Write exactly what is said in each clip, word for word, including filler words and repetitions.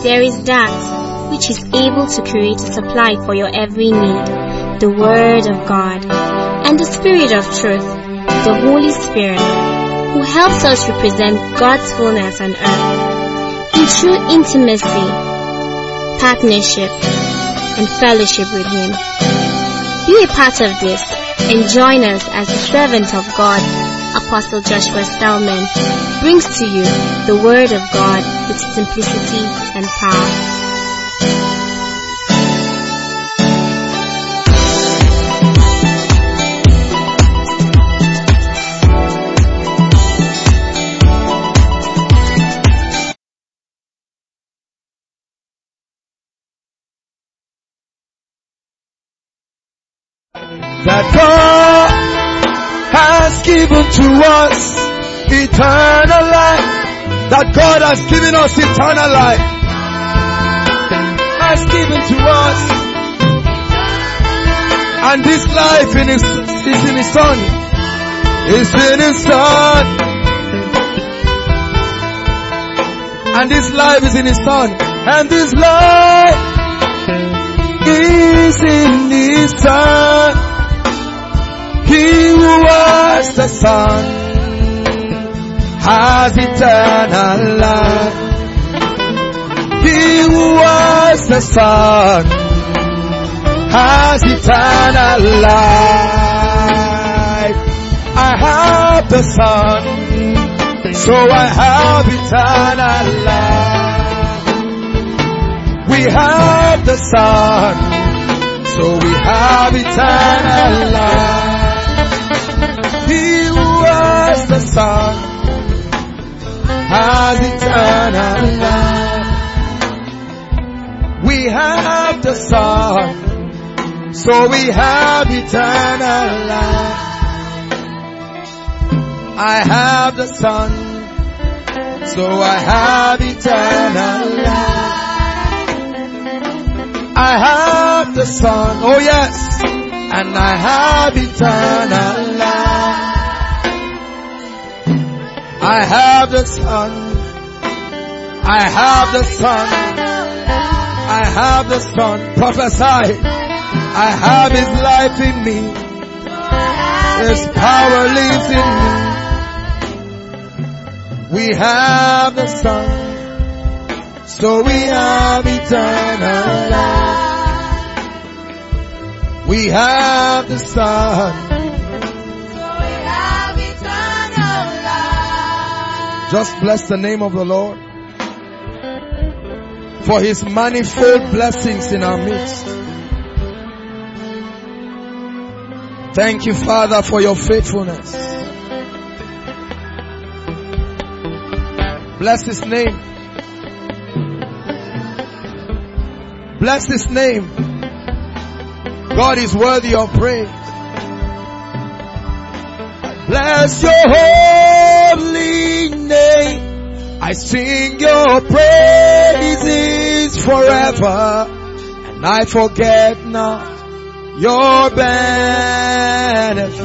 there is that which is able to create a supply for your every need, the Word of God, and the Spirit of truth, the Holy Spirit, who helps us represent God's fullness on earth in true intimacy, partnership, and fellowship with Him. Be a part of this and join us as the servant of God, Apostle Joshua Selman, brings to you the Word of God with simplicity and power. That God has given to us eternal life. That God has given us eternal life. Has given to us. And this life in his, is in His Son. Is in His Son. And this life is in His Son. And this life is in His Son. He who was the Son has eternal life. He who was the Son has eternal life. I have the Son, so I have eternal life. We have the Son, so we have eternal life. He who has the Son has eternal life. We have the Son, so we have eternal life. I have the Son, so I have eternal life. I have the Son, oh yes, and I have eternal life. I have the Son, I have the Son, I have the Son, prophesy, I have His life in me, His power lives in me. We have the Son, so we have eternal life. We have the Son, so we have eternal life. Just bless the name of the Lord for His manifold blessings in our midst. Thank you, Father, for your faithfulness. Bless His name. Bless His name. God is worthy of praise. Bless your holy name. I sing your praises forever, and I forget not your benefits.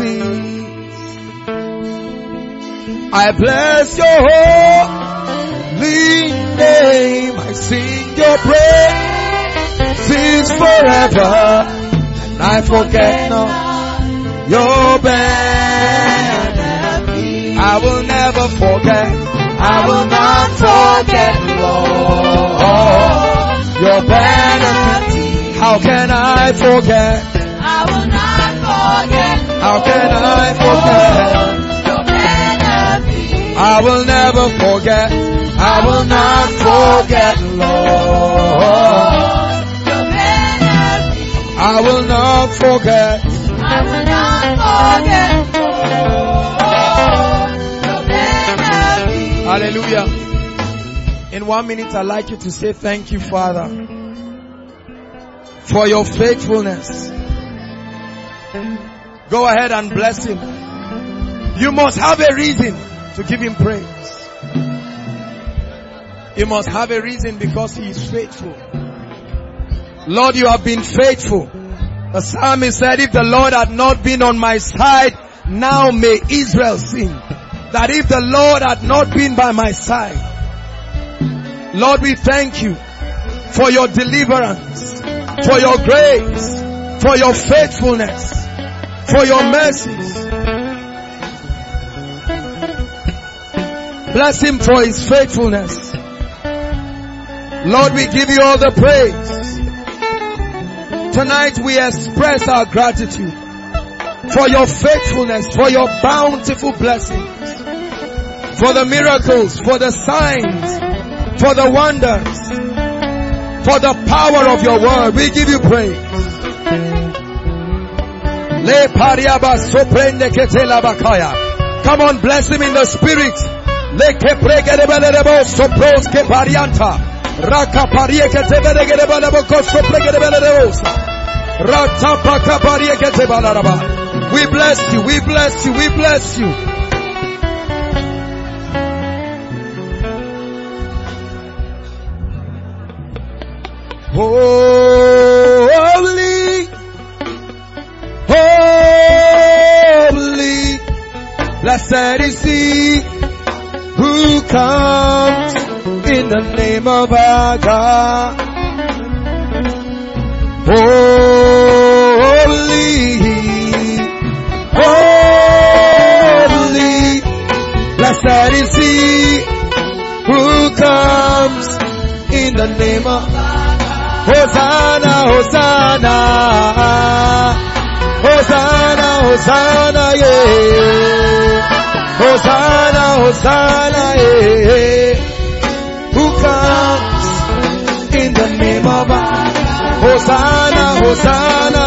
I bless your holy name. I sing your praises forever, and I forget not your benefits. I will never forget. I will not forget, Lord, your benefits. How can I forget? I will not forget. How can I forget? Your benefits. I will never forget. I will not forget, Lord, your benefits. I will not forget. I will not forget, Lord, your benefits. Hallelujah. In one minute, I'd like you to say thank you, Father, for your faithfulness. Go ahead and bless Him. You must have a reason to give Him praise. You must have a reason because He is faithful. Lord, you have been faithful. The psalmist said, if the Lord had not been on my side, now may Israel sing. That if the Lord had not been by my side, Lord, we thank you for your deliverance, for your grace, for your faithfulness, for your mercies. Bless him for his faithfulness. Lord, we give you all the praise. Tonight we express our gratitude for your faithfulness, for your bountiful blessings, for the miracles, for the signs, for the wonders, for the power of your word. We give you praise. Le pariaba soprende ketela bakaya. Come on, bless him in the spirit. Le ke pregerebelebo sopros ke parianta. Raka parie ketebele gerebelebo sopregerebelebo. Rata paka parie ketebalaraba. We bless you, we bless you, we bless you. Holy, holy, blessed is he who comes in the name of our God. Holy, holy, blessed is he who comes in the name of Hosanna, Hosanna, Hosanna, Hosanna, yeah. Hosanna, Hosanna, yeah. Who comes in the name of Hosanna, Hosanna,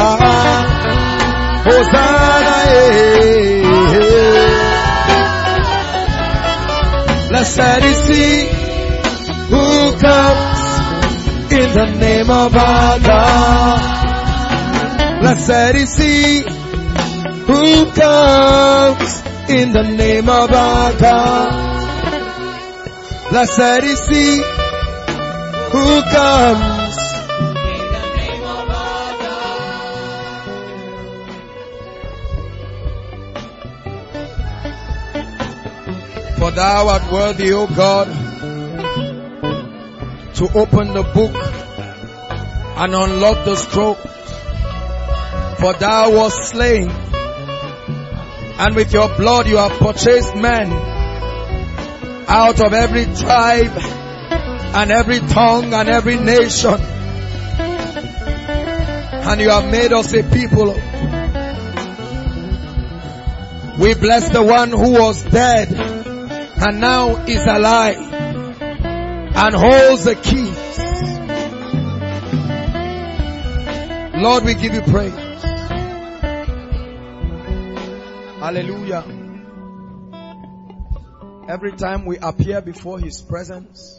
Hosanna, yeah. Blessed is he who comes in the name of our God. Blessed is he who comes in the name of our God. Blessed is he who comes in the name of our God. For thou art worthy, O God, to open the book and unlock the scroll. For thou wast slain, and with your blood you have purchased men out of every tribe and every tongue and every nation, and you have made us a people. We bless the one who was dead and now is alive and holds the keys. Lord, we give you praise. Hallelujah. Every time we appear before his presence,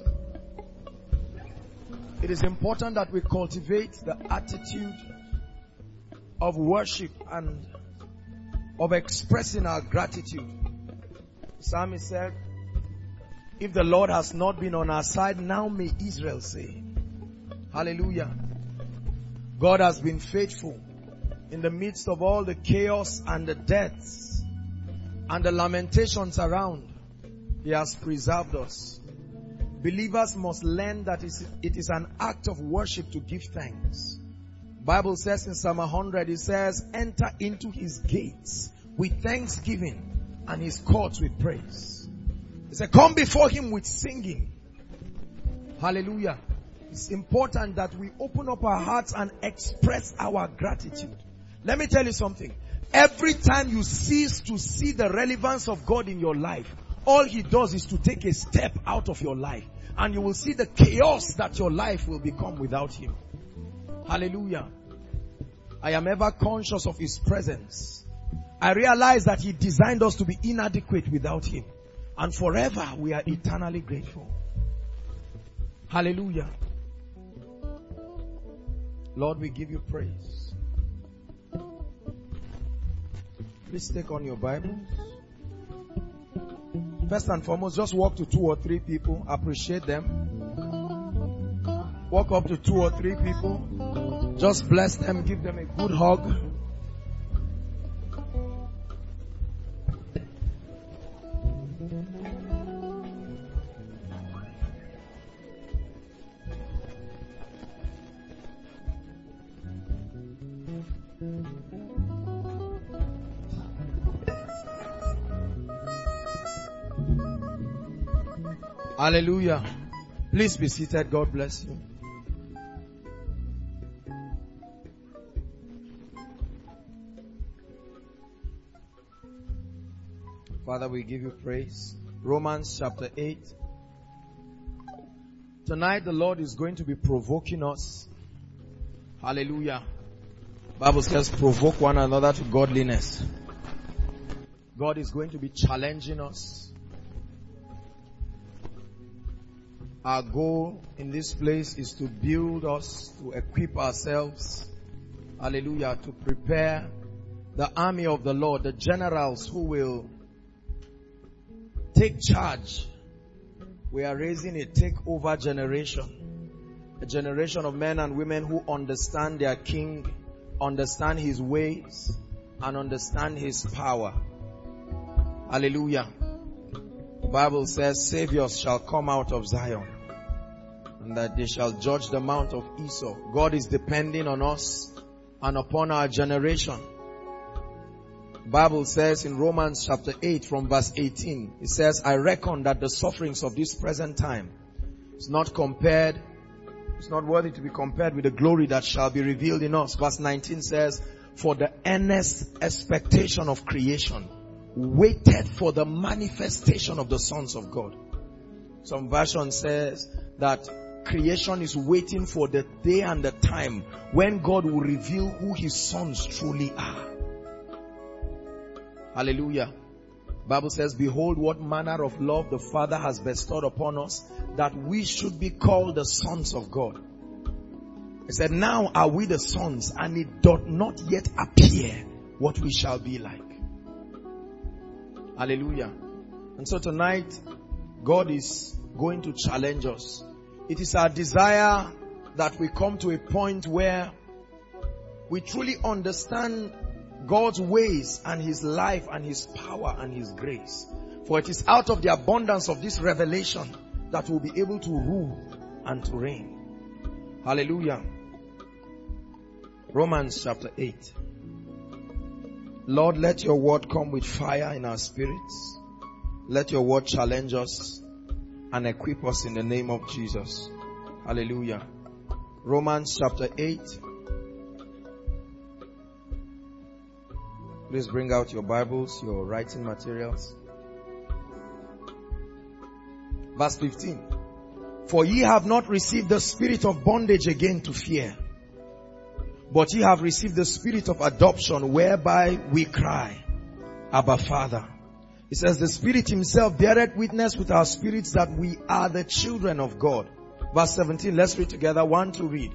it is important that we cultivate the attitude of worship and of expressing our gratitude. The psalmist said, if the Lord has not been on our side, now may Israel say. Hallelujah. God has been faithful in the midst of all the chaos and the deaths and the lamentations around. He has preserved us. Believers must learn that it is an act of worship to give thanks. Bible says in Psalm one hundred, it says, enter into his gates with thanksgiving and his courts with praise. It said, come before him with singing. Hallelujah. It's important that we open up our hearts and express our gratitude. Let me tell you something. Every time you cease to see the relevance of God in your life, all he does is to take a step out of your life, and you will see the chaos that your life will become without him. Hallelujah. I am ever conscious of his presence. I realize that he designed us to be inadequate without him, and forever we are eternally grateful. Hallelujah. Lord, we give you praise. Please take on your Bibles. First and foremost, just walk to two or three people. Appreciate them. Walk up to two or three people. Just bless them. Give them a good hug. Hallelujah. Please be seated. God bless you. Father, we give you praise. Romans chapter eight. Tonight the Lord is going to be provoking us. Hallelujah. Bible says provoke one another to godliness. God is going to be challenging us. Our goal in this place is to build us, to equip ourselves. Hallelujah. To prepare the army of the Lord, the generals who will take charge. We are raising a takeover generation. A generation of men and women who understand their King, understand His ways, and understand His power. Hallelujah. The Bible says, saviors shall come out of Zion, and that they shall judge the mount of Esau. God is depending on us and upon our generation. Bible says in Romans chapter eight from verse eighteen, it says, I reckon that the sufferings of this present time is not compared, it's not worthy to be compared with the glory that shall be revealed in us. Verse nineteen says, for the earnest expectation of creation waited for the manifestation of the sons of God. Some version says that creation is waiting for the day and the time when God will reveal who His sons truly are. Hallelujah. Bible says, behold what manner of love the Father has bestowed upon us, that we should be called the sons of God. He said, now are we the sons, and it doth not yet appear what we shall be like. Hallelujah. And so tonight, God is going to challenge us. It is our desire that we come to a point where we truly understand God's ways and His life and His power and His grace. For it is out of the abundance of this revelation that we'll be able to rule and to reign. Hallelujah. Romans chapter eight. Lord, let your word come with fire in our spirits. Let your word challenge us and equip us in the name of Jesus. Hallelujah. Romans chapter eight. Please bring out your Bibles, your writing materials. Verse fifteen. For ye have not received the spirit of bondage again to fear, but ye have received the spirit of adoption, whereby we cry, Abba, Father. It says, the Spirit Himself beareth witness with our spirits that we are the children of God. Verse seventeen, let's read together. One to read.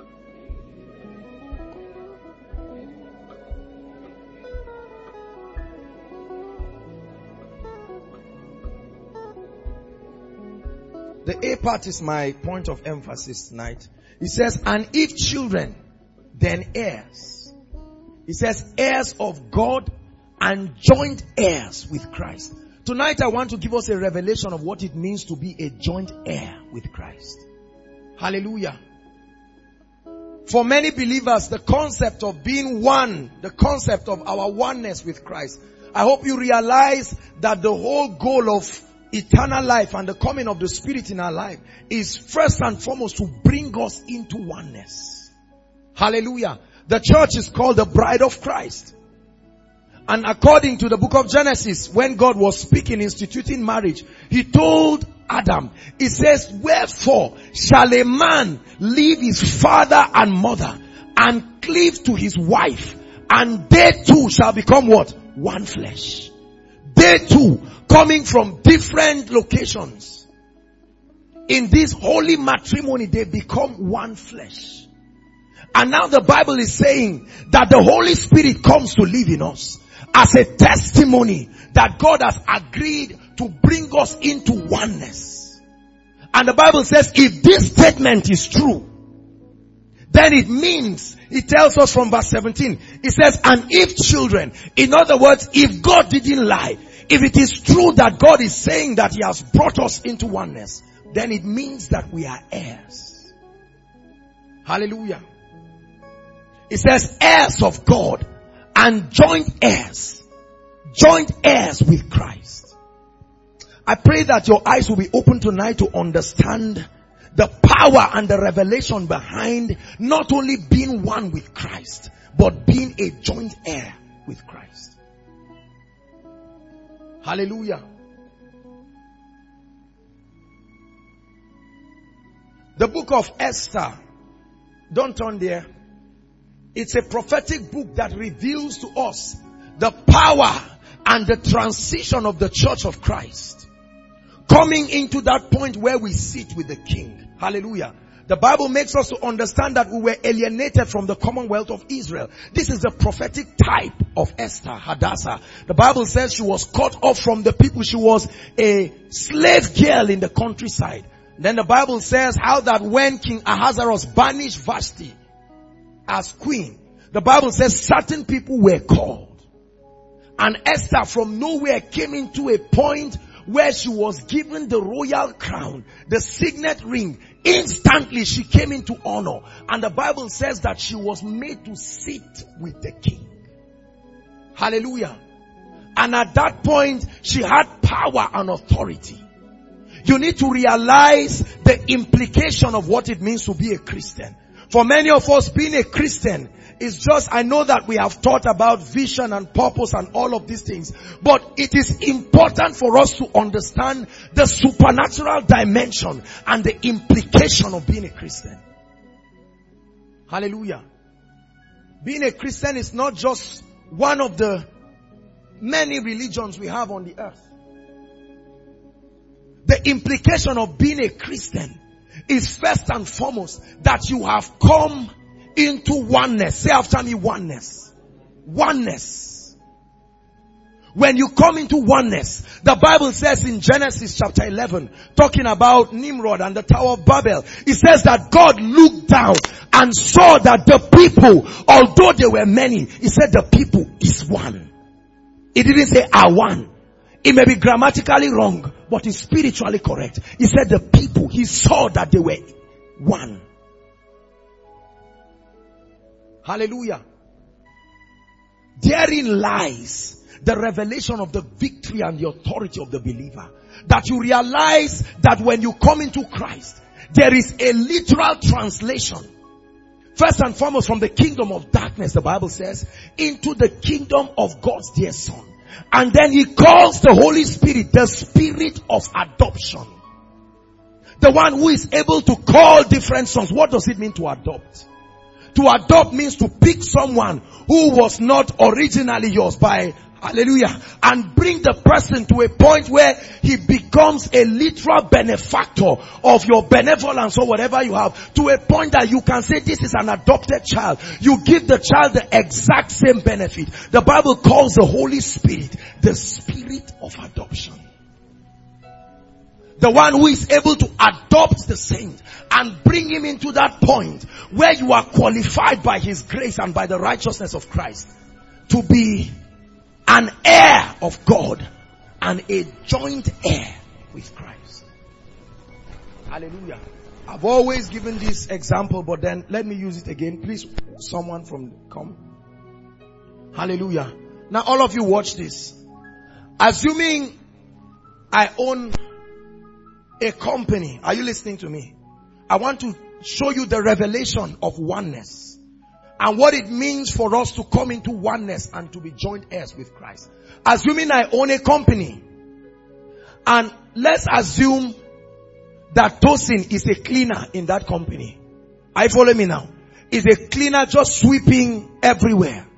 The A part is my point of emphasis tonight. It says, and if children, then heirs. It says, heirs of God and joint heirs with Christ. Tonight I want to give us a revelation of what it means to be a joint heir with Christ. Hallelujah. For many believers, the concept of being one, the concept of our oneness with Christ, I hope you realize that the whole goal of eternal life and the coming of the Spirit in our life is first and foremost to bring us into oneness. Hallelujah. The church is called the bride of Christ. And according to the book of Genesis, when God was speaking, instituting marriage, He told Adam, He says, wherefore shall a man leave his father and mother and cleave to his wife, and they two shall become what? One flesh. They two, coming from different locations, in this holy matrimony, they become one flesh. And now the Bible is saying that the Holy Spirit comes to live in us as a testimony that God has agreed to bring us into oneness. And the Bible says, if this statement is true, then it means, it tells us from verse seventeen, it says, and if children, in other words, if God didn't lie, if it is true that God is saying that He has brought us into oneness, then it means that we are heirs. Hallelujah. It says heirs of God and joint heirs. Joint heirs with Christ. I pray that your eyes will be open tonight to understand the power and the revelation behind not only being one with Christ, but being a joint heir with Christ. Hallelujah. The book of Esther. Don't turn there. It's a prophetic book that reveals to us the power and the transition of the church of Christ. Coming into that point where we sit with the King. Hallelujah. The Bible makes us to understand that we were alienated from the commonwealth of Israel. This is the prophetic type of Esther, Hadassah. The Bible says she was cut off from the people. She was a slave girl in the countryside. Then the Bible says how that when King Ahasuerus banished Vashti as queen, the Bible says certain people were called. And Esther from nowhere came into a point where she was given the royal crown, the signet ring. Instantly she came into honor. And the Bible says that she was made to sit with the king. Hallelujah. And at that point she had power and authority. You need to realize the implication of what it means to be a Christian. For many of us, being a Christian is just, I know that we have thought about vision and purpose and all of these things, but it is important for us to understand the supernatural dimension and the implication of being a Christian. Hallelujah. Being a Christian is not just one of the many religions we have on the earth. The implication of being a Christian is first and foremost that you have come into oneness. Say after me, oneness. Oneness. When you come into oneness, the Bible says in Genesis chapter eleven, talking about Nimrod and the Tower of Babel, it says that God looked down and saw that the people, although there were many, he said the people is one. It didn't say are one. It may be grammatically wrong, but it's spiritually correct. He said the people, he saw that they were one. Hallelujah. Therein lies the revelation of the victory and the authority of the believer. That you realize that when you come into Christ, there is a literal translation. First and foremost from the kingdom of darkness, the Bible says, into the kingdom of God's dear Son. And then he calls the Holy Spirit the Spirit of adoption. The one who is able to call different sons. What does it mean to adopt? To adopt means to pick someone who was not originally yours by, hallelujah, and bring the person to a point where he becomes a literal benefactor of your benevolence or whatever you have, to a point that you can say this is an adopted child. You give the child the exact same benefit. The Bible calls the Holy Spirit the Spirit of adoption. The one who is able to adopt the saint and bring him into that point where you are qualified by his grace and by the righteousness of Christ to be an heir of God and a joint heir with Christ. Hallelujah. I've always given this example, but then let me use it again. Please, someone from come. Hallelujah. Now all of you watch this. Assuming I own a company. Are you listening to me? I want to show you the revelation of oneness and what it means for us to come into oneness and to be joint heirs with Christ. Assuming I own a company, and let's assume that Tosin is a cleaner in that company. Are you following me now? Is a cleaner just sweeping everywhere.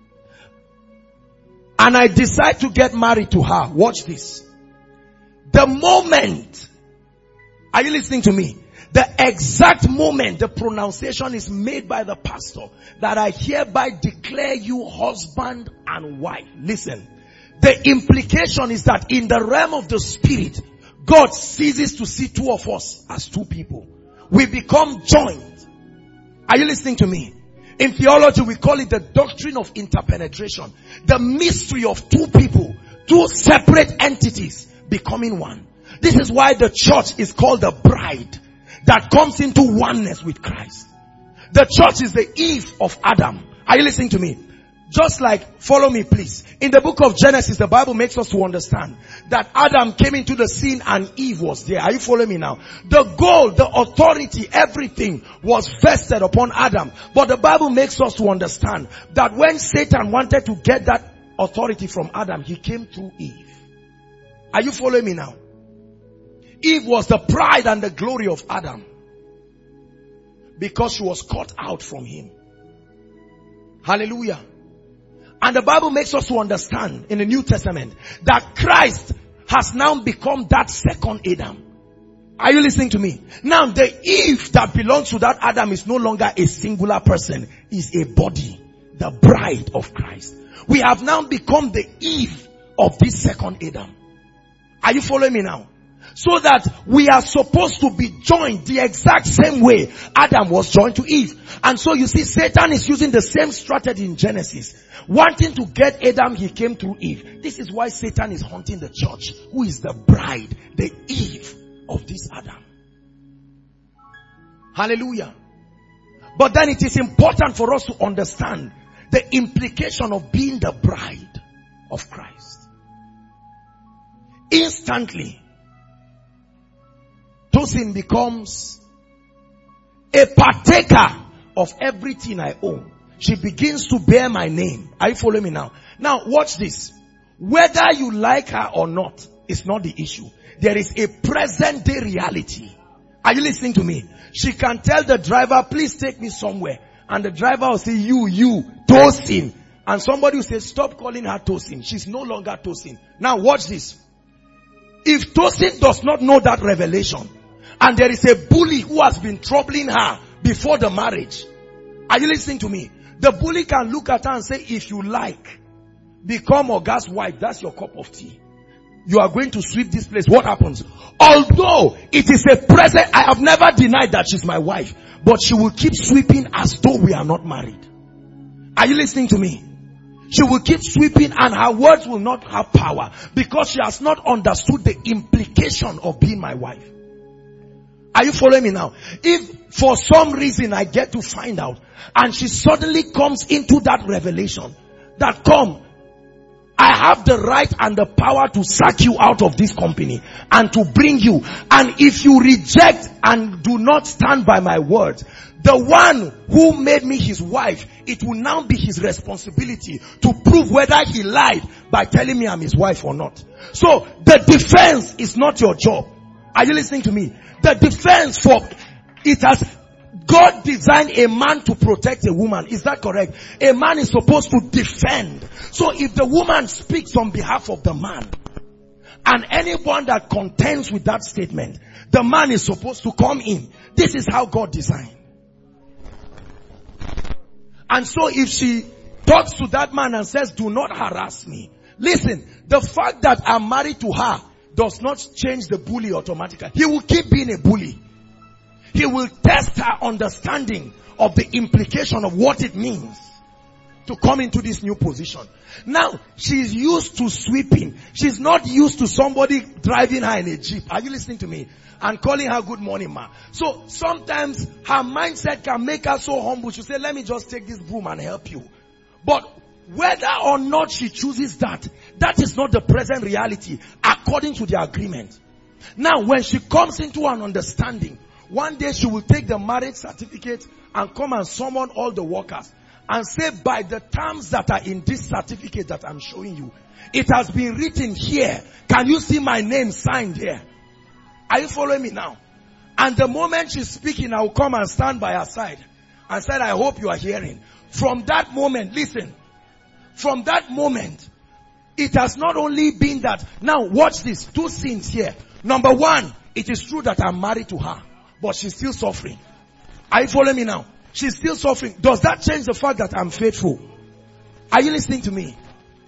And I decide to get married to her. Watch this. The moment, are you listening to me? The exact moment the pronunciation is made by the pastor that I hereby declare you husband and wife. Listen, the implication is that in the realm of the spirit, God ceases to see two of us as two people. We become joined. Are you listening to me? In theology, we call it the doctrine of interpenetration. The mystery of two people, two separate entities becoming one. This is why the church is called the bride that comes into oneness with Christ. The church is the Eve of Adam. Are you listening to me? Just like, follow me please. In the book of Genesis, the Bible makes us to understand that Adam came into the scene and Eve was there. Are you following me now? The goal, the authority, everything was vested upon Adam. But the Bible makes us to understand that when Satan wanted to get that authority from Adam, he came through Eve. Are you following me now? Eve was the pride and the glory of Adam because she was cut out from him. Hallelujah. And the Bible makes us to understand in the New Testament that Christ has now become that second Adam. Are you listening to me? Now the Eve that belongs to that Adam is no longer a singular person. Is a body. The bride of Christ. We have now become the Eve of this second Adam. Are you following me now? So that we are supposed to be joined the exact same way Adam was joined to Eve. And so you see, Satan is using the same strategy in Genesis. Wanting to get Adam, he came through Eve. This is why Satan is hunting the church, who is the bride, the Eve of this Adam. Hallelujah. But then it is important for us to understand the implication of being the bride of Christ. Instantly, Tosin becomes a partaker of everything I own. She begins to bear my name. Are you following me now? Now watch this. Whether you like her or not is not the issue. There is a present day reality. Are you listening to me? She can tell the driver, please take me somewhere. And the driver will say, you, you, Tosin. And somebody will say, stop calling her Tosin. She's no longer Tosin. Now watch this. If Tosin does not know that revelation, and there is a bully who has been troubling her before the marriage, are you listening to me? The bully can look at her and say, if you like, become Oga's wife. That's your cup of tea. You are going to sweep this place. What happens? Although it is a present, I have never denied that she's my wife, but she will keep sweeping as though we are not married. Are you listening to me? She will keep sweeping and her words will not have power because she has not understood the implication of being my wife. Are you following me now? If for some reason I get to find out and she suddenly comes into that revelation that come, I have the right and the power to sack you out of this company and to bring you. And if you reject and do not stand by my word, the one who made me his wife, it will now be his responsibility to prove whether he lied by telling me I'm his wife or not. So the defense is not your job. Are you listening to me? The defense for it has God designed a man to protect a woman. Is that correct? A man is supposed to defend. So if the woman speaks on behalf of the man, and anyone that contends with that statement, the man is supposed to come in. This is how God designed. And so if she talks to that man and says, do not harass me. Listen, the fact that I'm married to her does not change the bully automatically. He will keep being a bully. He will test her understanding of the implication of what it means to come into this new position. Now, she's used to sweeping. She's not used to somebody driving her in a jeep. Are you listening to me? And calling her good morning, ma. So sometimes her mindset can make her so humble. She'll say, let me just take this broom and help you. But whether or not she chooses that, that is not the present reality according to the agreement. Now, when she comes into an understanding, one day she will take the marriage certificate and come and summon all the workers and say, by the terms that are in this certificate that I'm showing you, it has been written here. Can you see my name signed here? Are you following me now? And the moment she's speaking, I will come and stand by her side and said, I hope you are hearing. From that moment, listen, from that moment, it has not only been that, now watch this, two scenes here. Number one, it is true that I'm married to her, but she's still suffering. Are you following me now? She's still suffering. Does that change the fact that I'm faithful? Are you listening to me?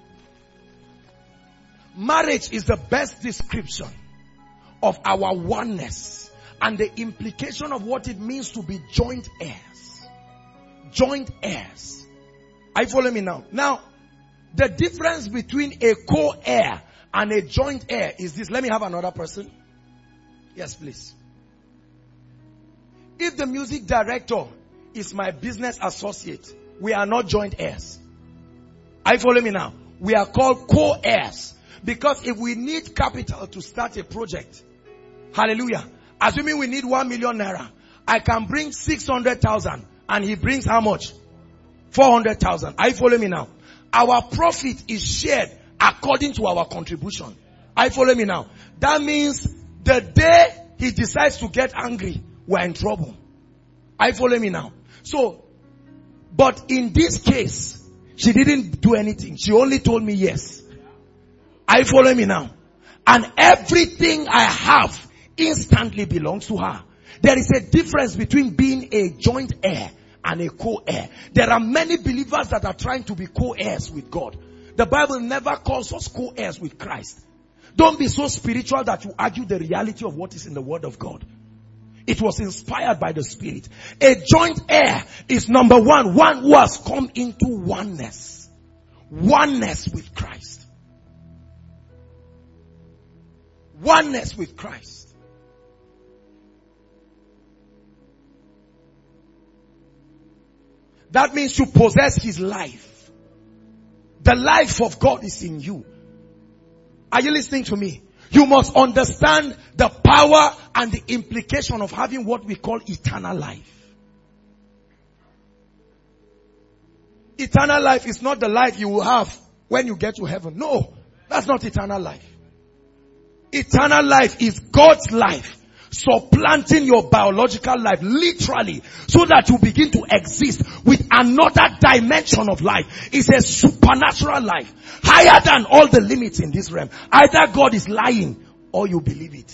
Marriage is the best description of our oneness and the implication of what it means to be joint heirs. Joint heirs. Are you following me now? Now, the difference between a co-heir and a joint heir is this. Let me have another person. Yes, please. If the music director is my business associate, we are not joint heirs. Are you following me now? We are called co-heirs. Because if we need capital to start a project, hallelujah, assuming we need one million naira, I can bring six hundred thousand and he brings how much? four hundred thousand. Are you following me now? Our profit is shared according to our contribution. Are you following me now? That means the day he decides to get angry, we're in trouble. Are you following me now? So, but in this case, she didn't do anything. She only told me yes. Are you following me now? And everything I have instantly belongs to her. There is a difference between being a joint heir and a co-heir. There are many believers that are trying to be co-heirs with God. The Bible never calls us co-heirs with Christ. Don't be so spiritual that you argue the reality of what is in the Word of God. It was inspired by the Spirit. A joint heir is number one, one who has come into oneness. Oneness with Christ. Oneness with Christ. That means you possess His life. The life of God is in you. Are you listening to me? You must understand the power and the implication of having what we call eternal life. Eternal life is not the life you will have when you get to heaven. No, that's not eternal life. Eternal life is God's life supplanting your biological life, literally, so that you begin to exist with another dimension of life. It's a supernatural life, higher than all the limits in this realm. Either God is lying or you believe it.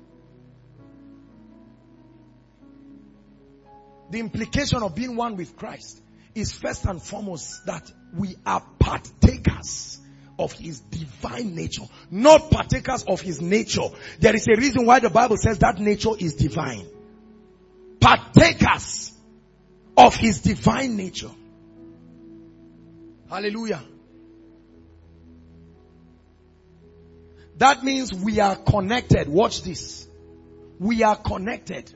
The implication of being one with Christ is first and foremost that we are partakers of His divine nature, not partakers of His nature. There is a reason why the Bible says that nature is divine. Partakers of His divine nature. Hallelujah. That means we are connected. Watch this. We are connected.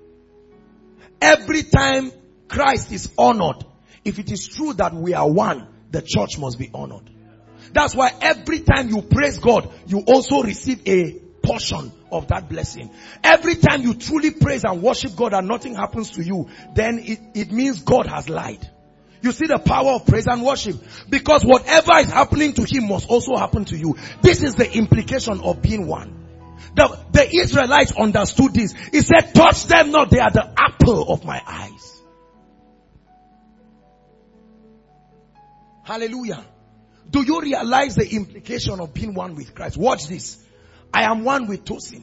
Every time Christ is honored, if it is true that we are one, the church must be honored. That's why every time you praise God, you also receive a portion of that blessing. Every time you truly praise and worship God and nothing happens to you, then it, it means God has lied. You see the power of praise and worship. Because whatever is happening to Him must also happen to you. This is the implication of being one. The, the Israelites understood this. He said, touch them not, they are the apple of my eyes. Hallelujah. Do you realize the implication of being one with Christ? Watch this. I am one with Tosin.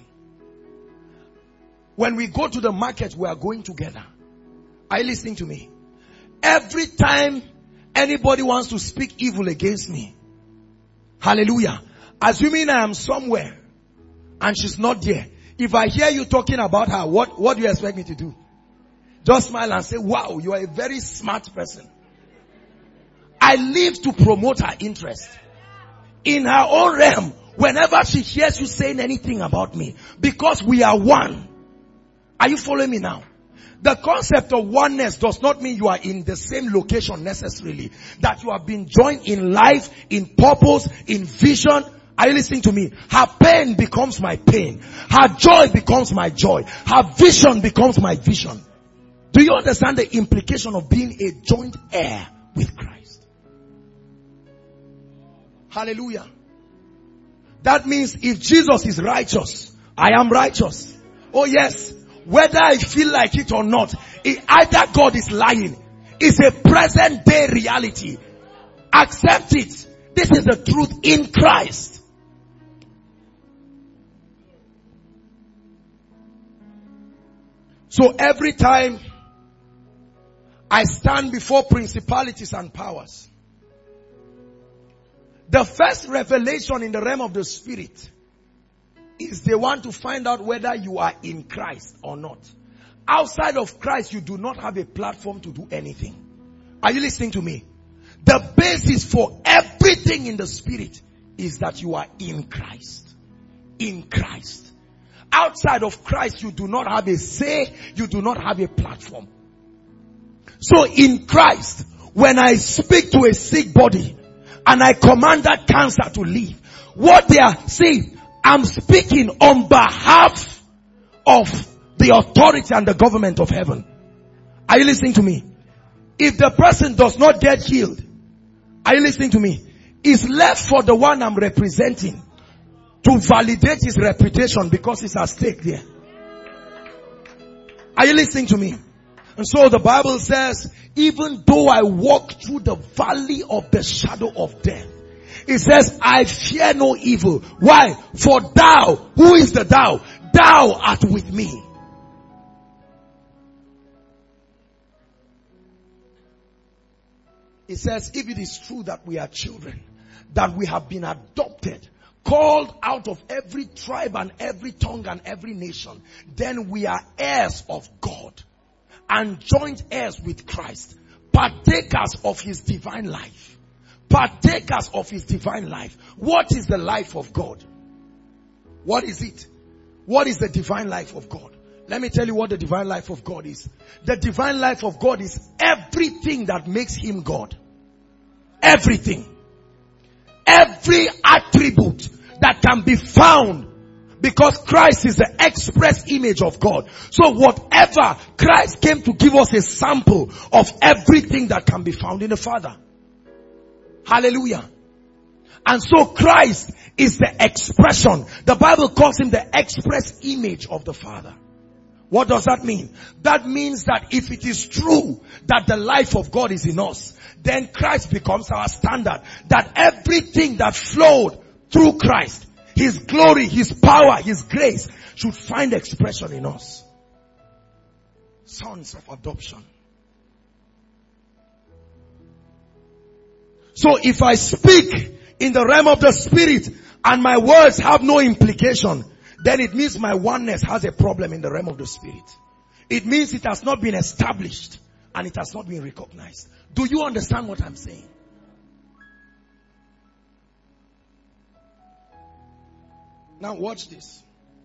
When we go to the market, we are going together. Are you listening to me? Every time anybody wants to speak evil against me, hallelujah, assuming I am somewhere and she's not there, if I hear you talking about her, what, what do you expect me to do? Just smile and say, wow, you are a very smart person. I live to promote her interest. In her own realm, whenever she hears you saying anything about me, because we are one. Are you following me now? The concept of oneness does not mean you are in the same location necessarily. That you have been joined in life, in purpose, in vision. Are you listening to me? Her pain becomes my pain. Her joy becomes my joy. Her vision becomes my vision. Do you understand the implication of being a joint heir with Christ? Hallelujah. That means if Jesus is righteous, I am righteous. Oh yes. Whether I feel like it or not, it, either God is lying. It's a present day reality. Accept it. This is the truth in Christ. So every time I stand before principalities and powers, the first revelation in the realm of the Spirit is they want to find out whether you are in Christ or not. Outside of Christ, you do not have a platform to do anything. Are you listening to me? The basis for everything in the Spirit is that you are in Christ. In Christ. Outside of Christ, you do not have a say, you do not have a platform. So in Christ, when I speak to a sick body, and I command that cancer to leave. What they are saying, I'm speaking on behalf of the authority and the government of heaven. Are you listening to me? If the person does not get healed, are you listening to me? It's left for the one I'm representing to validate his reputation because it's at stake there. Are you listening to me? And so the Bible says, even though I walk through the valley of the shadow of death, it says, I fear no evil. Why? For thou, who is the thou? Thou art with me. It says, if it is true that we are children, that we have been adopted, called out of every tribe and every tongue and every nation, then we are heirs of God and joint heirs with Christ, partakers of his divine life. Partakers of his divine life. What is the life of God? What is it? What is the divine life of God? Let me tell you what the divine life of God is. The divine life of God is everything that makes him God. Everything. Every attribute that can be found, because Christ is the express image of God. So whatever, Christ came to give us a sample of everything that can be found in the Father. Hallelujah. And so Christ is the expression. The Bible calls him the express image of the Father. What does that mean? That means that if it is true that the life of God is in us, then Christ becomes our standard. That everything that flowed through Christ, his glory, his power, his grace, should find expression in us. Sons of adoption. So if I speak in the realm of the spirit and my words have no implication, then it means my oneness has a problem in the realm of the spirit. It means it has not been established and it has not been recognized. Do you understand what I'm saying? Now watch this.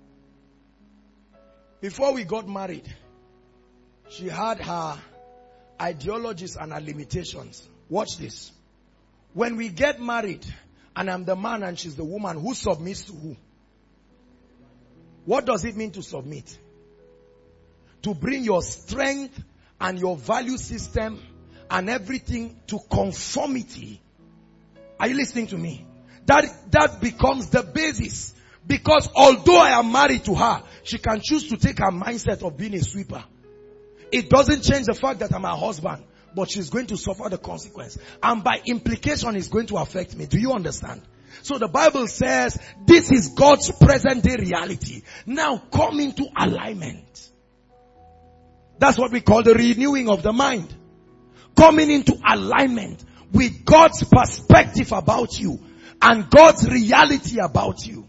Before we got married, she had her ideologies and her limitations. Watch this. When we get married and I'm the man and she's the woman, who submits to who? What does it mean to submit? To bring your strength and your value system and everything to conformity. Are you listening to me? That, that becomes the basis. Because although I am married to her, she can choose to take her mindset of being a sweeper. It doesn't change the fact that I'm her husband, but she's going to suffer the consequence. And by implication, it's going to affect me. Do you understand? So the Bible says, this is God's present day reality. Now come into alignment. That's what we call the renewing of the mind. Coming into alignment with God's perspective about you and God's reality about you.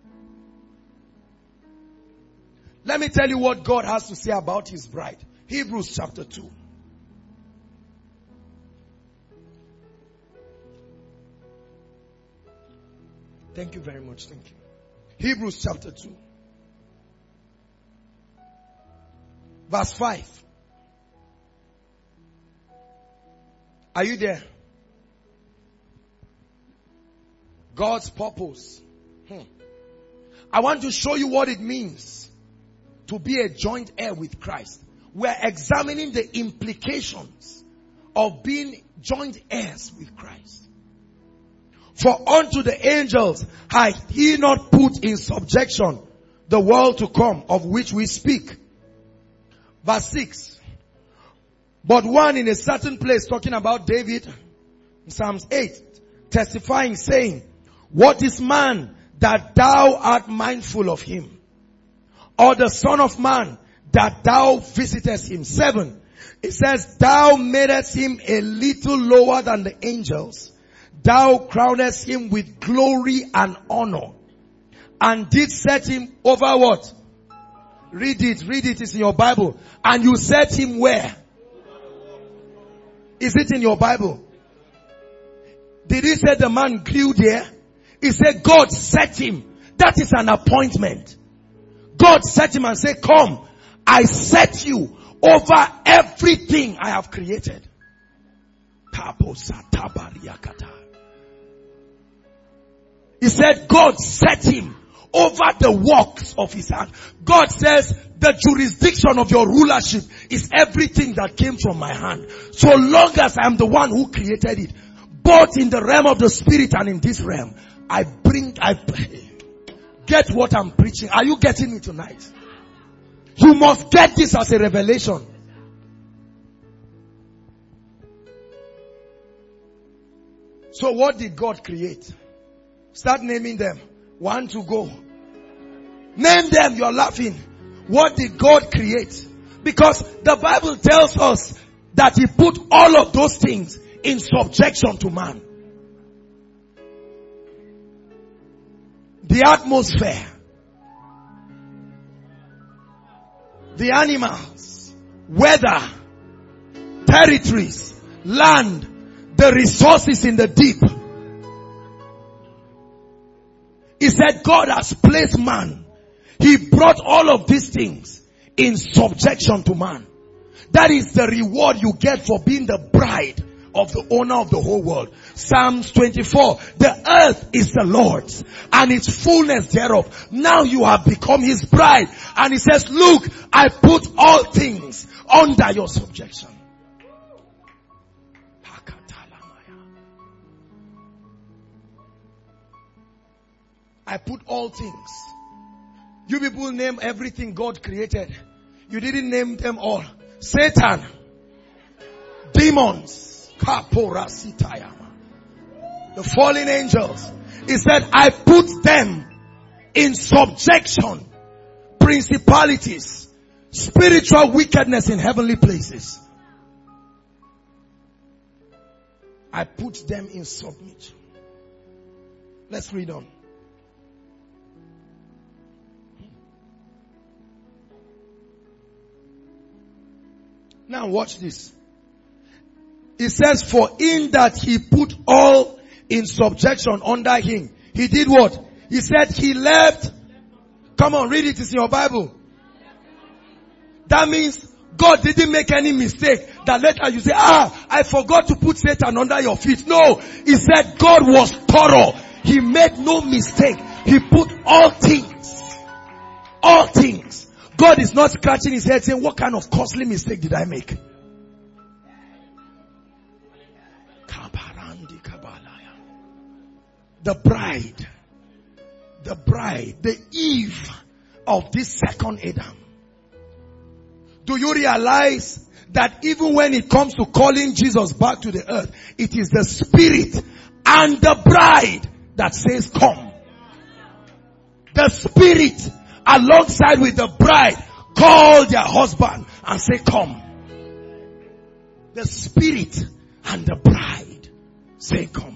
Let me tell you what God has to say about his bride. Hebrews chapter two. Thank you very much. Thank you. Hebrews chapter two. Verse five. Are you there? God's purpose. Hmm. I want to show you what it means to be a joint heir with Christ. We're examining the implications of being joint heirs with Christ. For unto the angels hath he not put in subjection the world to come, of which we speak. Verse six. But one in a certain place, talking about David, in Psalms eight, testifying, saying, what is man that thou art mindful of him? Or the son of man that thou visitest him? Seven. It says, thou madest him a little lower than the angels. Thou crownest him with glory and honor. And did set him over what? Read it, read it, it's in your Bible. And you set him where? Is it in your Bible? Did he say the man grew there? He said God set him. That is an appointment. God set him and said, come, I set you over everything I have created. He said God set him over the works of his hand. God says the jurisdiction of your rulership is everything that came from my hand. So long as I am the one who created it, both in the realm of the spirit and in this realm, I bring, I get what I'm preaching. Are you getting me tonight? You must get this as a revelation. So what did God create? Start naming them. One to go. Name them, you're laughing. What did God create? Because the Bible tells us that He put all of those things in subjection to man. The atmosphere, the animals, weather, territories, land, the resources in the deep. He said God has placed man. He brought all of these things in subjection to man. That is the reward you get for being the bride of the owner of the whole world. Psalms twenty-four, the earth is the Lord's and its fullness thereof. Now you have become His bride. And He says, look, I put all things under your subjection. I put all things. You people name everything God created. You didn't name them all. Satan, demons, the fallen angels. He said, I put them in subjection. Principalities, spiritual wickedness in heavenly places. I put them in submission. Let's read on. Now watch this. It says, for in that He put all in subjection under Him. He did what? He said He left. Come on, read it. It's in your Bible. That means God didn't make any mistake that later you say, ah, I forgot to put Satan under your feet. No, He said God was thorough. He made no mistake. He put all things. All things. God is not scratching His head saying, what kind of costly mistake did I make? The bride, the bride, the Eve of this second Adam. Do you realize that even when it comes to calling Jesus back to the earth, it is the Spirit and the bride that says come. The Spirit alongside with the bride call their husband and say come. The Spirit and the bride say come.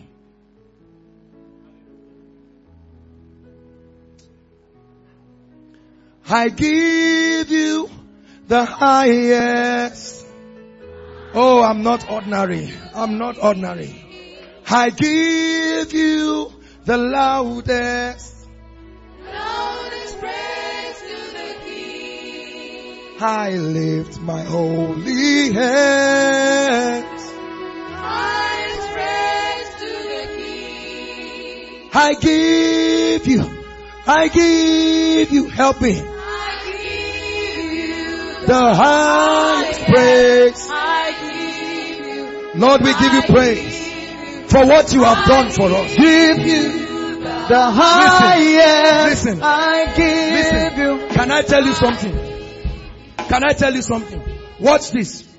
I give you the highest. Oh, I'm not ordinary. I'm not ordinary. I give you the loudest. Loudest praise to the King. I lift my holy hands. Highest praise to the King. I give you, I give you, help me. I give you The highest praise. I give you. Lord, we give you praise for what you have done for us. Give you the highest. Listen, I give listen. you. Can I tell you something? Can I tell you something? Watch this.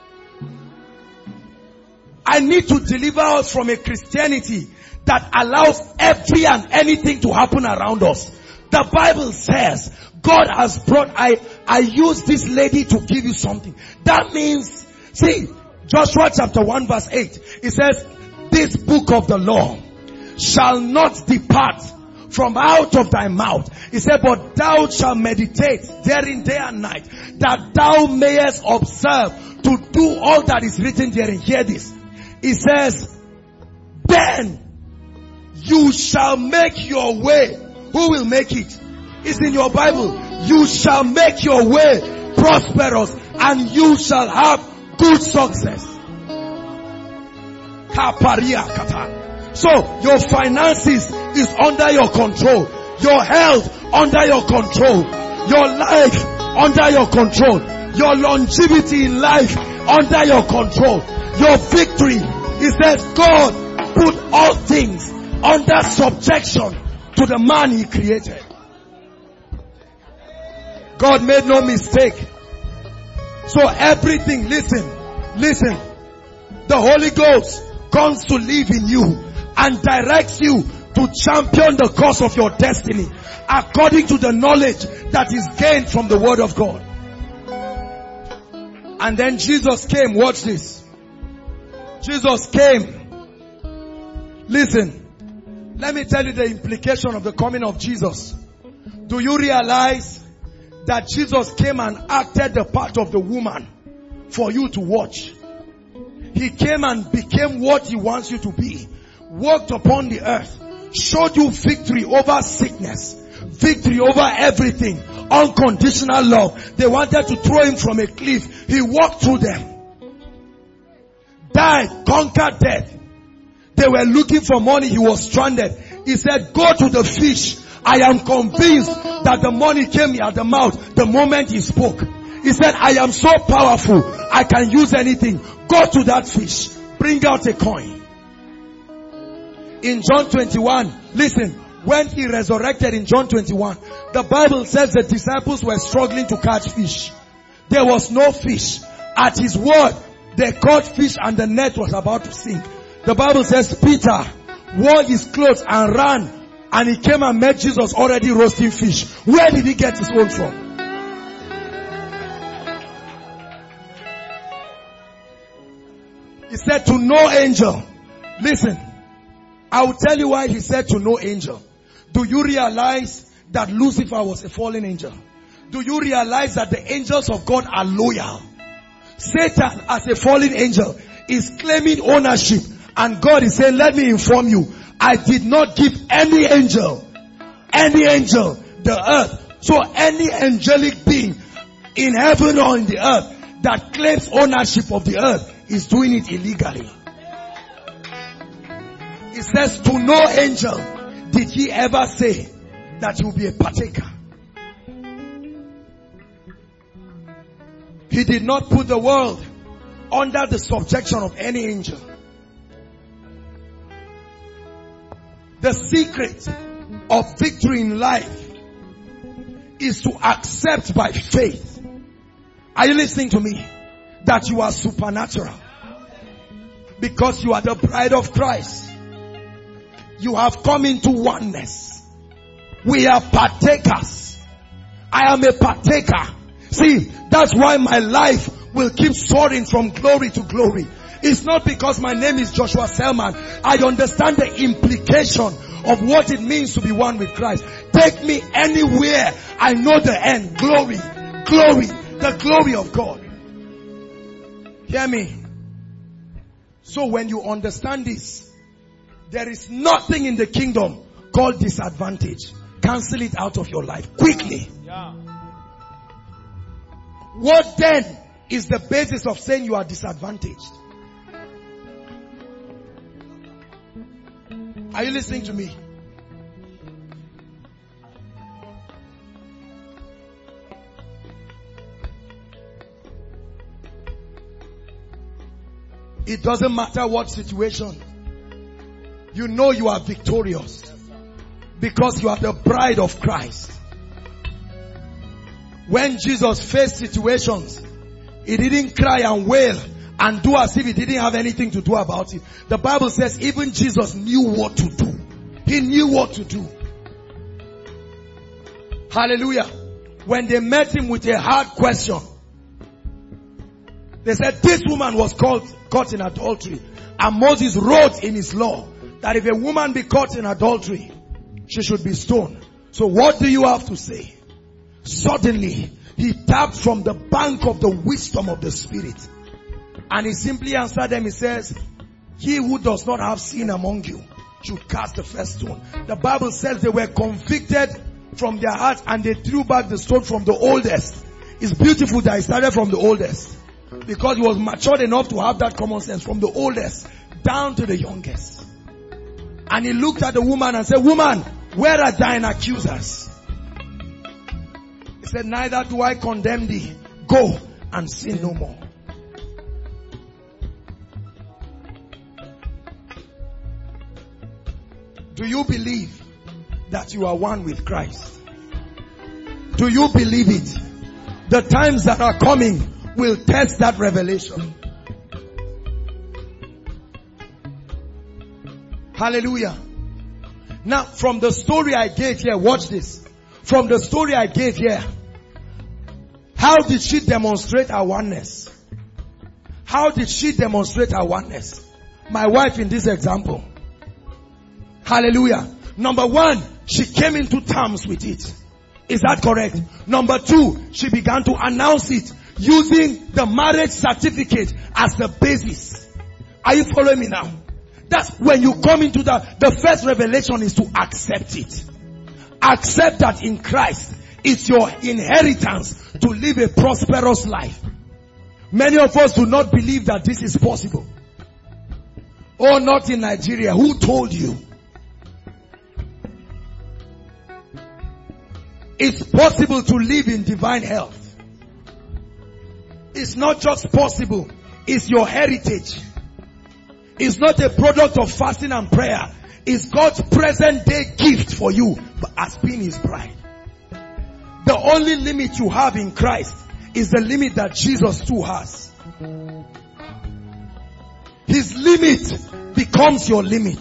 I need to deliver us from a Christianity that allows every and anything to happen around us. The Bible says God has brought, I, I use this lady to give you something. That means, see, Joshua chapter one verse eight, it says, this book of the law shall not depart from out of thy mouth. He said, but thou shalt meditate therein day and night, that thou mayest observe to do all that is written therein. Hear this. He says, then you shall make your way. Who will make it? It's in your Bible. You shall make your way prosperous and you shall have good success. So your finances is under your control. Your health under your control. Your life under your control. Your longevity in life under your control. Your victory. He says God put all things under subjection to the man he created. God made no mistake. So everything, listen, listen. The Holy Ghost comes to live in you and directs you to champion the cause of your destiny according to the knowledge that is gained from the Word of God. And then Jesus came. Watch this. Jesus came. Listen. Let me tell you the implication of the coming of Jesus. Do you realize that Jesus came and acted the part of the woman for you to watch? He came and became what he wants you to be. Walked upon the earth. Showed you victory over sickness. Victory over everything. Unconditional love. They wanted to throw him from a cliff. He walked through them. Died. Conquered death. They were looking for money. He was stranded. He said, go to the fish. I am convinced that the money came at the mouth the moment he spoke. He said, I am so powerful. I can use anything. Go to that fish. Bring out a coin. In John twenty-one, listen, when he resurrected in John twenty-one, the Bible says the disciples were struggling to catch fish. There was no fish. At his word, they caught fish and the net was about to sink. The Bible says Peter wore his clothes and ran, and he came and met Jesus already roasting fish. Where did he get his own from? He said to no angel. Listen, I will tell you why he said to no angel. Do you realize that Lucifer was a fallen angel? Do you realize that the angels of God are loyal? Satan, as a fallen angel, is claiming ownership, and God is saying, let me inform you, I did not give any angel, any angel, the earth. So any angelic being in heaven or in the earth that claims ownership of the earth is doing it illegally. It says to no angel did he ever say that he will be a partaker. He did not put the world under the subjection of any angel. The secret of victory in life is to accept by faith. Are you listening to me? That you are supernatural. Because you are the bride of Christ. You have come into oneness. We are partakers. I am a partaker. See, that's why my life will keep soaring from glory to glory. It's not because my name is Joshua Selman. I understand the implication of what it means to be one with Christ. Take me anywhere. I know the end. Glory. Glory. The glory of God. Hear me. So when you understand this, there is nothing in the kingdom called disadvantage. Cancel it out of your life quickly. Yeah. What then is the basis of saying you are disadvantaged? Are you listening to me? It doesn't matter what situation. You know you are victorious because you are the bride of Christ. When Jesus faced situations, he didn't cry and wail and do as if he didn't have anything to do about it. The Bible says even Jesus knew what to do. He knew what to do. Hallelujah. When they met him with a hard question, they said this woman was caught, caught in adultery. And Moses wrote in his law that if a woman be caught in adultery, she should be stoned. So what do you have to say? Suddenly, he tapped from the bank of the wisdom of the Spirit. And he simply answered them. He says, he who does not have sin among you should cast the first stone. The Bible says they were convicted from their hearts and they threw back the stone from the oldest. It's beautiful that he started from the oldest, because he was matured enough to have that common sense, from the oldest down to the youngest. And he looked at the woman and said, woman, where are thine accusers? He said, neither do I condemn thee. Go and sin no more. Do you believe that you are one with Christ? Do you believe it? The times that are coming will test that revelation. Hallelujah. Now, from the story I gave here, watch this. From the story I gave here, how did she demonstrate her oneness? How did she demonstrate her oneness? My wife in this example. Hallelujah. Number one, she came into terms with it. Is that correct? Number two, she began to announce it using the marriage certificate as the basis. Are you following me now? That's when you come into that. The first revelation is to accept it. Accept that in Christ it's your inheritance to live a prosperous life. Many of us do not believe that this is possible. Oh, not in Nigeria. Who told you? It's possible to live in divine health. It's not just possible. It's your heritage. It's not a product of fasting and prayer. It's God's present day gift for you as being His bride. The only limit you have in Christ is the limit that Jesus too has. His limit becomes your limit.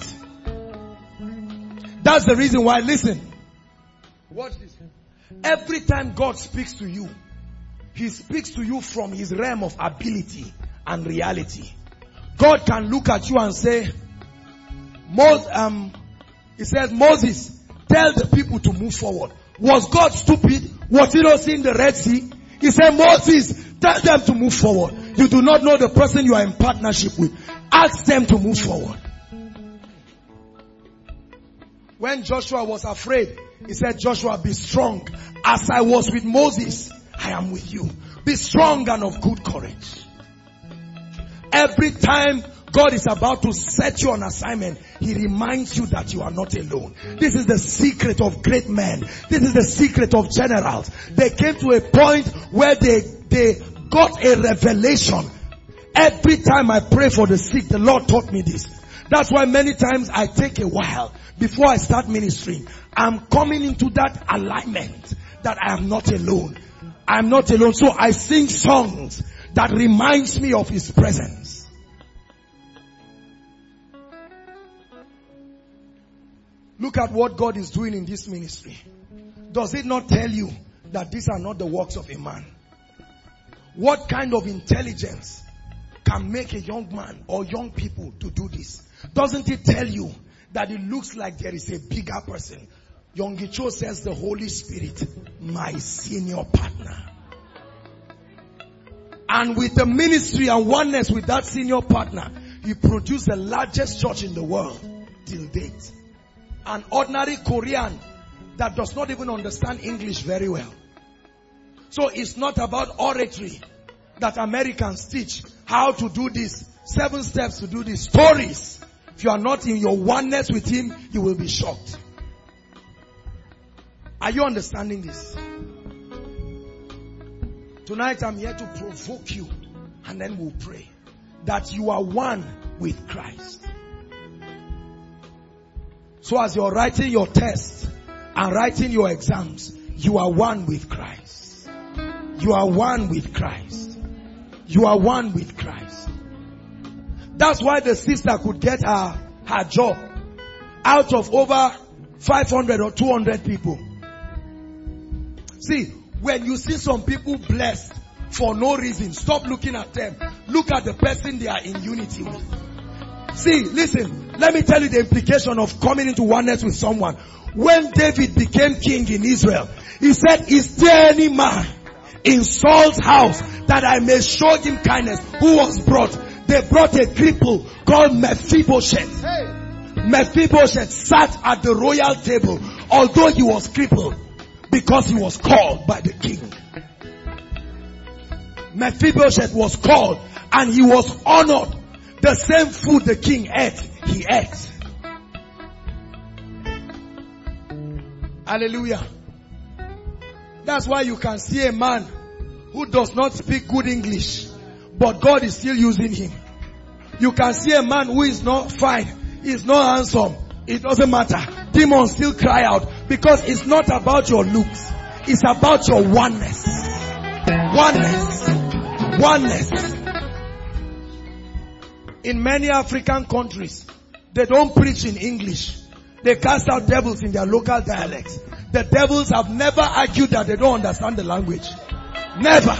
That's the reason why, listen. Watch this. Every time God speaks to you, He speaks to you from His realm of ability and reality. God can look at you and say, Moses, um, He says, Moses, tell the people to move forward. Was God stupid? Was He not seeing the Red Sea? He said, Moses, tell them to move forward. You do not know the person you are in partnership with. Ask them to move forward. When Joshua was afraid, he said, Joshua, be strong. As I was with Moses, I am with you. Be strong and of good courage. Every time God is about to set you on assignment, He reminds you that you are not alone. This is the secret of great men. This is the secret of generals. They came to a point where they, they got a revelation. Every time I pray for the sick, the Lord taught me this. That's why many times I take a while before I start ministering. I'm coming into that alignment that I am not alone. I am not alone. So I sing songs that reminds me of His presence. Look at what God is doing in this ministry. Does it not tell you that these are not the works of a man? What kind of intelligence can make a young man or young people to do this? Doesn't it tell you that it looks like there is a bigger person? Yonggi Cho says the Holy Spirit, my senior partner. And with the ministry and oneness with that senior partner, he produced the largest church in the world till date. An ordinary Korean that does not even understand English very well. So it's not about oratory that Americans teach how to do this. Seven steps to do this. Stories. If you are not in your oneness with Him, you will be shocked. Are you understanding this? Tonight I'm here to provoke you, and then we'll pray that you are one with Christ. So as you're writing your tests and writing your exams, you are one with Christ. You are one with Christ. You are one with Christ. That's why the sister could get her, her job out of over five hundred or two hundred people. See, when you see some people blessed for no reason, stop looking at them. Look at the person they are in unity with. See, listen, let me tell you the implication of coming into oneness with someone. When David became king in Israel, he said, is there any man in Saul's house that I may show him kindness? Who was brought? They brought a cripple called Mephibosheth. Mephibosheth sat at the royal table, although he was crippled, because he was called by the king. Mephibosheth was called and he was honored. The same food the king ate, he ate. Hallelujah. That's why you can see a man who does not speak good English, but God is still using him. You can see a man who is not fine, is not handsome. It doesn't matter. Demons still cry out, because it's not about your looks. It's about your oneness. Oneness. Oneness. In many African countries, they don't preach in English. They cast out devils in their local dialects. The devils have never argued that they don't understand the language. Never.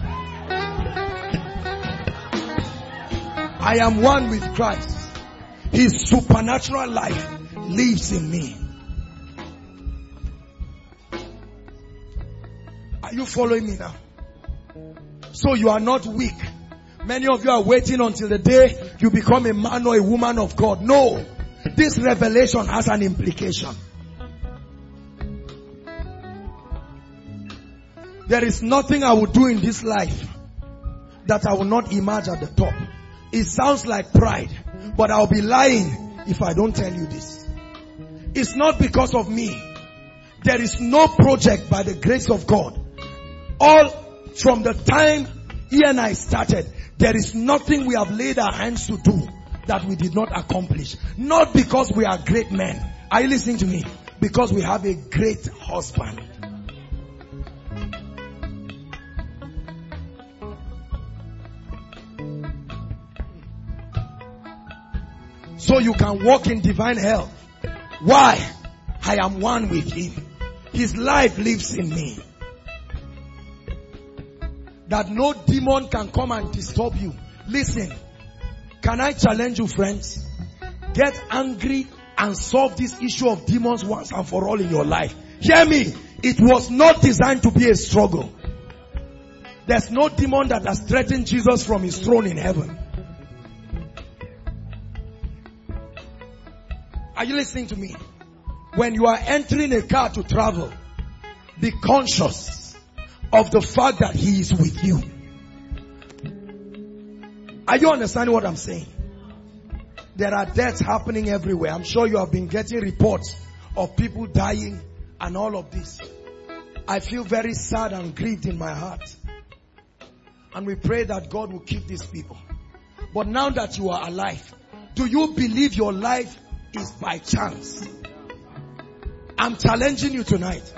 I am one with Christ. His supernatural life lives in me. Are you following me now? So you are not weak. Many of you are waiting until the day you become a man or a woman of God. No. This revelation has an implication. There is nothing I will do in this life that I will not emerge at the top. It sounds like pride, but I'll be lying if I don't tell you this. It's not because of me. There is no project by the grace of God. All from the time he and I started, there is nothing we have laid our hands to do that we did not accomplish. Not because we are great men. Are you listening to me? Because we have a great husband. So you can walk in divine health. Why? I am one with him. His life lives in me. That no demon can come and disturb you. Listen, can I challenge you, friends? Get angry and solve this issue of demons once and for all in your life. Hear me. It was not designed to be a struggle. There's no demon that has threatened Jesus from his throne in heaven. Are you listening to me? When you are entering a car to travel, be conscious of the fact that he is with you. Are you understanding what I'm saying? There are deaths happening everywhere. I'm sure you have been getting reports of people dying and all of this. I feel very sad and grieved in my heart. And we pray that God will keep these people. But now that you are alive, do you believe your life is by chance? I'm challenging you tonight.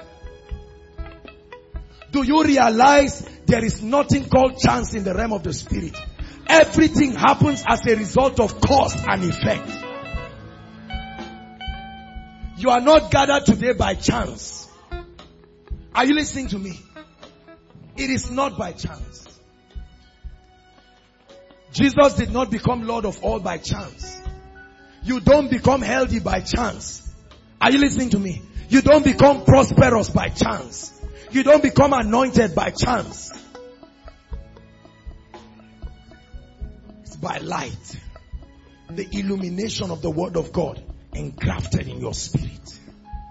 Do you realize there is nothing called chance in the realm of the spirit? Everything happens as a result of cause and effect. You are not gathered today by chance. Are you listening to me? It is not by chance. Jesus did not become Lord of all by chance. You don't become healthy by chance. Are you listening to me? You don't become prosperous by chance. You don't become anointed by chance. It's by light. The illumination of the word of God engrafted in your spirit.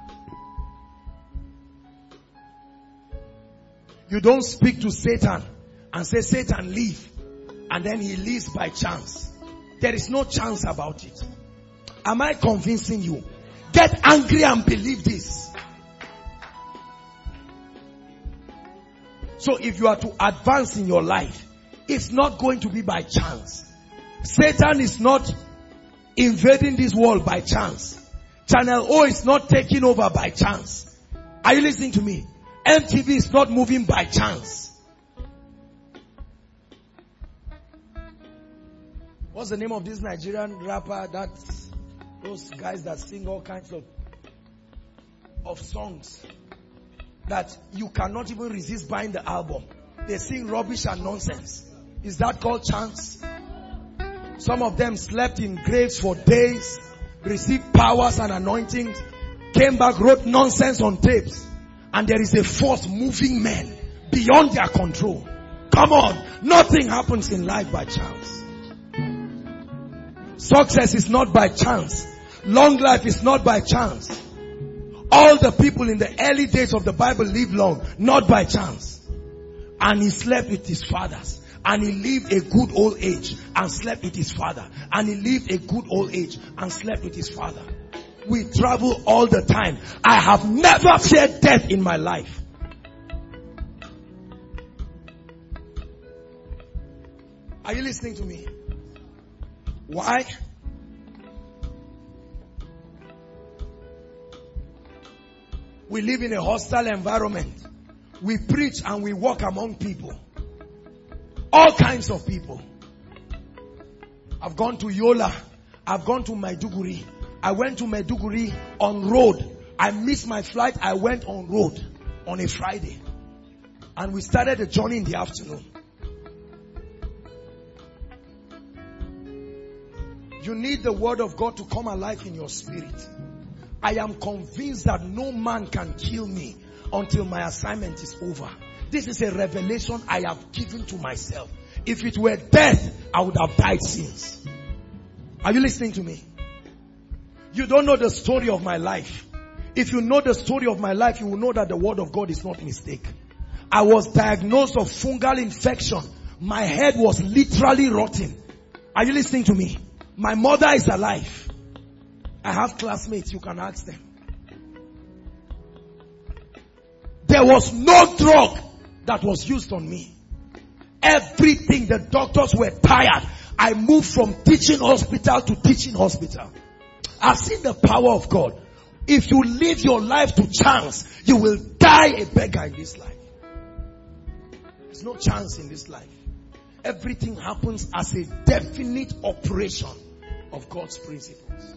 You don't speak to Satan and say, Satan, leave. And then he leaves by chance. There is no chance about it. Am I convincing you? Get angry and believe this. So if you are to advance in your life, it's not going to be by chance. Satan is not invading this world by chance. Channel O is not taking over by chance. Are you listening to me? M T V is not moving by chance. What's the name of this Nigerian rapper that those guys that sing all kinds of of songs that you cannot even resist buying the album? They sing rubbish and nonsense. Is that called chance? Some of them slept in graves for days, received powers and anointings, came back, wrote nonsense on tapes, and there is a force moving men beyond their control. Come on, nothing happens in life by chance. Success is not by chance. Long life is not by chance. All the people in the early days of the Bible lived long, not by chance. And he slept with his fathers. And he lived a good old age and slept with his father. And he lived a good old age and slept with his father. We travel all the time. I have never feared death in my life. Are you listening to me? Why? We live in a hostile environment. We preach and we walk among people. All kinds of people. I've gone to Yola. I've gone to Maiduguri. I went to Maiduguri on road. I missed my flight. I went on road on a Friday. And we started the journey in the afternoon. You need the word of God to come alive in your spirit. I am convinced that no man can kill me until my assignment is over. This is a revelation I have given to myself. If it were death, I would have died since. Are you listening to me? You don't know the story of my life. If you know the story of my life, you will know that the word of God is not mistake. I was diagnosed of fungal infection. My head was literally rotting. Are you listening to me? My mother is alive. I have classmates, you can ask them. There was no drug that was used on me. Everything, the doctors were tired. I moved from teaching hospital to teaching hospital. I've seen the power of God. If you live your life to chance, you will die a beggar in this life. There's no chance in this life. Everything happens as a definite operation of God's principles.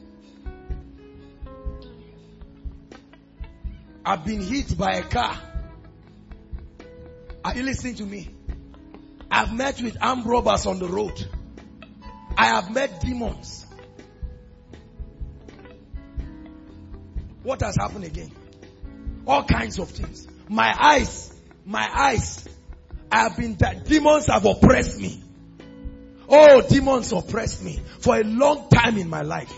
I've been hit by a car. Are you listening to me? I've met with armed robbers on the road. I have met demons. What has happened again? All kinds of things. My eyes, my eyes, I have been, demons have oppressed me. Oh, demons oppressed me for a long time in my life.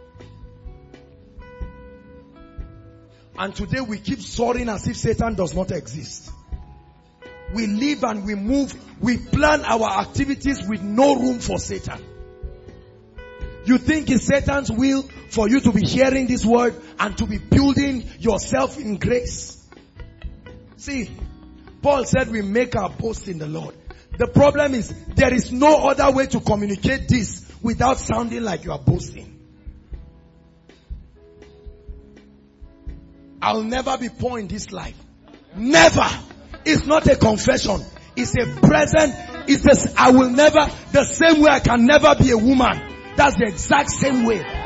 And today we keep soaring as if Satan does not exist. We live and we move. We plan our activities with no room for Satan. You think it's Satan's will for you to be hearing this word and to be building yourself in grace? See, Paul said we make our boast in the Lord. The problem is there is no other way to communicate this without sounding like you are boasting. I'll never be poor in this life. Never. It's not a confession. It's a present. It's this. I will never. The same way I can never be a woman. That's the exact same way. Never.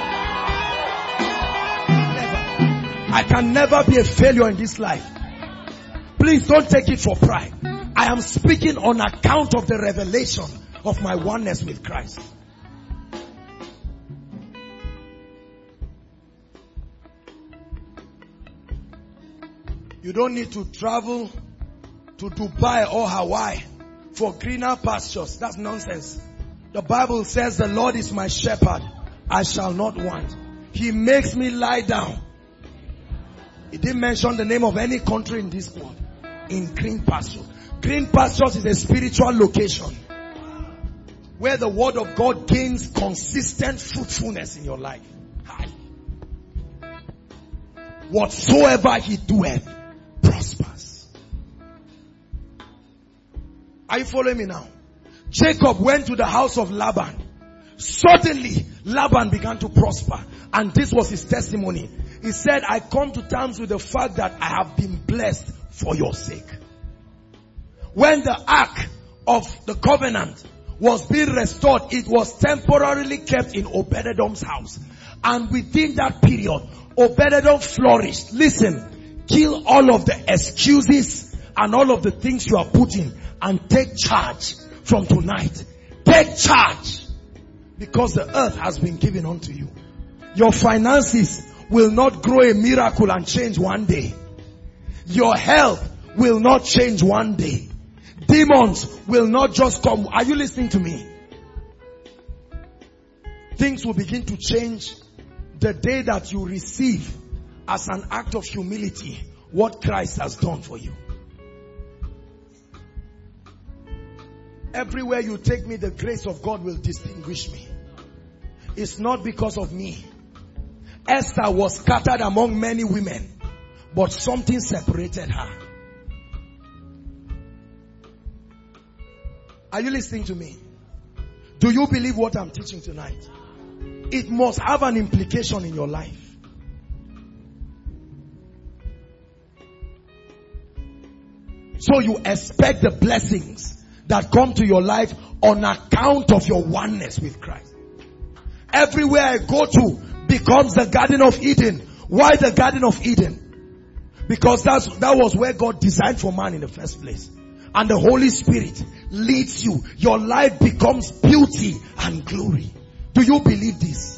I can never be a failure in this life. Please don't take it for pride. I am speaking on account of the revelation of my oneness with Christ. You don't need to travel to Dubai or Hawaii for greener pastures. That's nonsense. The Bible says the Lord is my shepherd. I shall not want. He makes me lie down. He didn't mention the name of any country in this world. In green pastures. Green pastures is a spiritual location where the word of God gains consistent fruitfulness in your life. Hi. Whatsoever he doeth prospers. Are you following me now? Jacob went to the house of Laban. Suddenly, Laban began to prosper. And this was his testimony. He said, I come to terms with the fact that I have been blessed for your sake. When the ark of the covenant was being restored, it was temporarily kept in Obed-Edom's house. And within that period, Obed-Edom flourished. Listen, kill all of the excuses and all of the things you are putting and take charge from tonight. Take charge. Because the earth has been given unto you. Your finances will not grow a miracle and change one day. Your health will not change one day. Demons will not just come. Are you listening to me? Things will begin to change the day that you receive as an act of humility what Christ has done for you. Everywhere you take me, the grace of God will distinguish me. It's not because of me. Esther was scattered among many women, but something separated her. Are you listening to me? Do you believe what I'm teaching tonight? It must have an implication in your life. So you expect the blessings that come to your life on account of your oneness with Christ. Everywhere I go to becomes the Garden of Eden. Why the Garden of Eden? Because that's, that was where God designed for man in the first place. And the Holy Spirit leads you. Your life becomes beauty and glory. Do you believe this?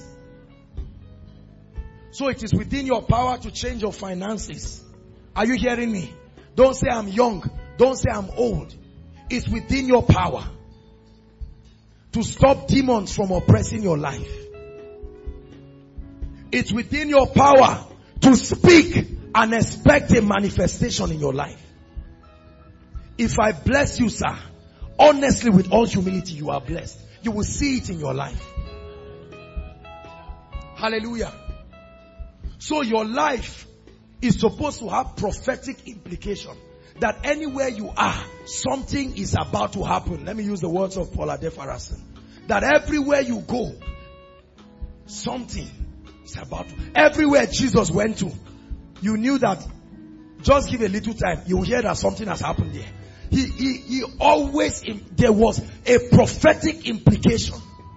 So it is within your power to change your finances. Are you hearing me? Don't say I'm young. Don't say I'm old. It's within your power to stop demons from oppressing your life. It's within your power to speak and expect a manifestation in your life. If I bless you, sir, honestly, with all humility, you are blessed. You will see it in your life. Hallelujah. So your life is supposed to have prophetic implication. That anywhere you are, something is about to happen. Let me use the words of Paul Adefarasin. That everywhere you go, something is about to. Everywhere Jesus went to, you knew that just give a little time, you will hear that something has happened there. He, he, he always, there was a prophetic implication.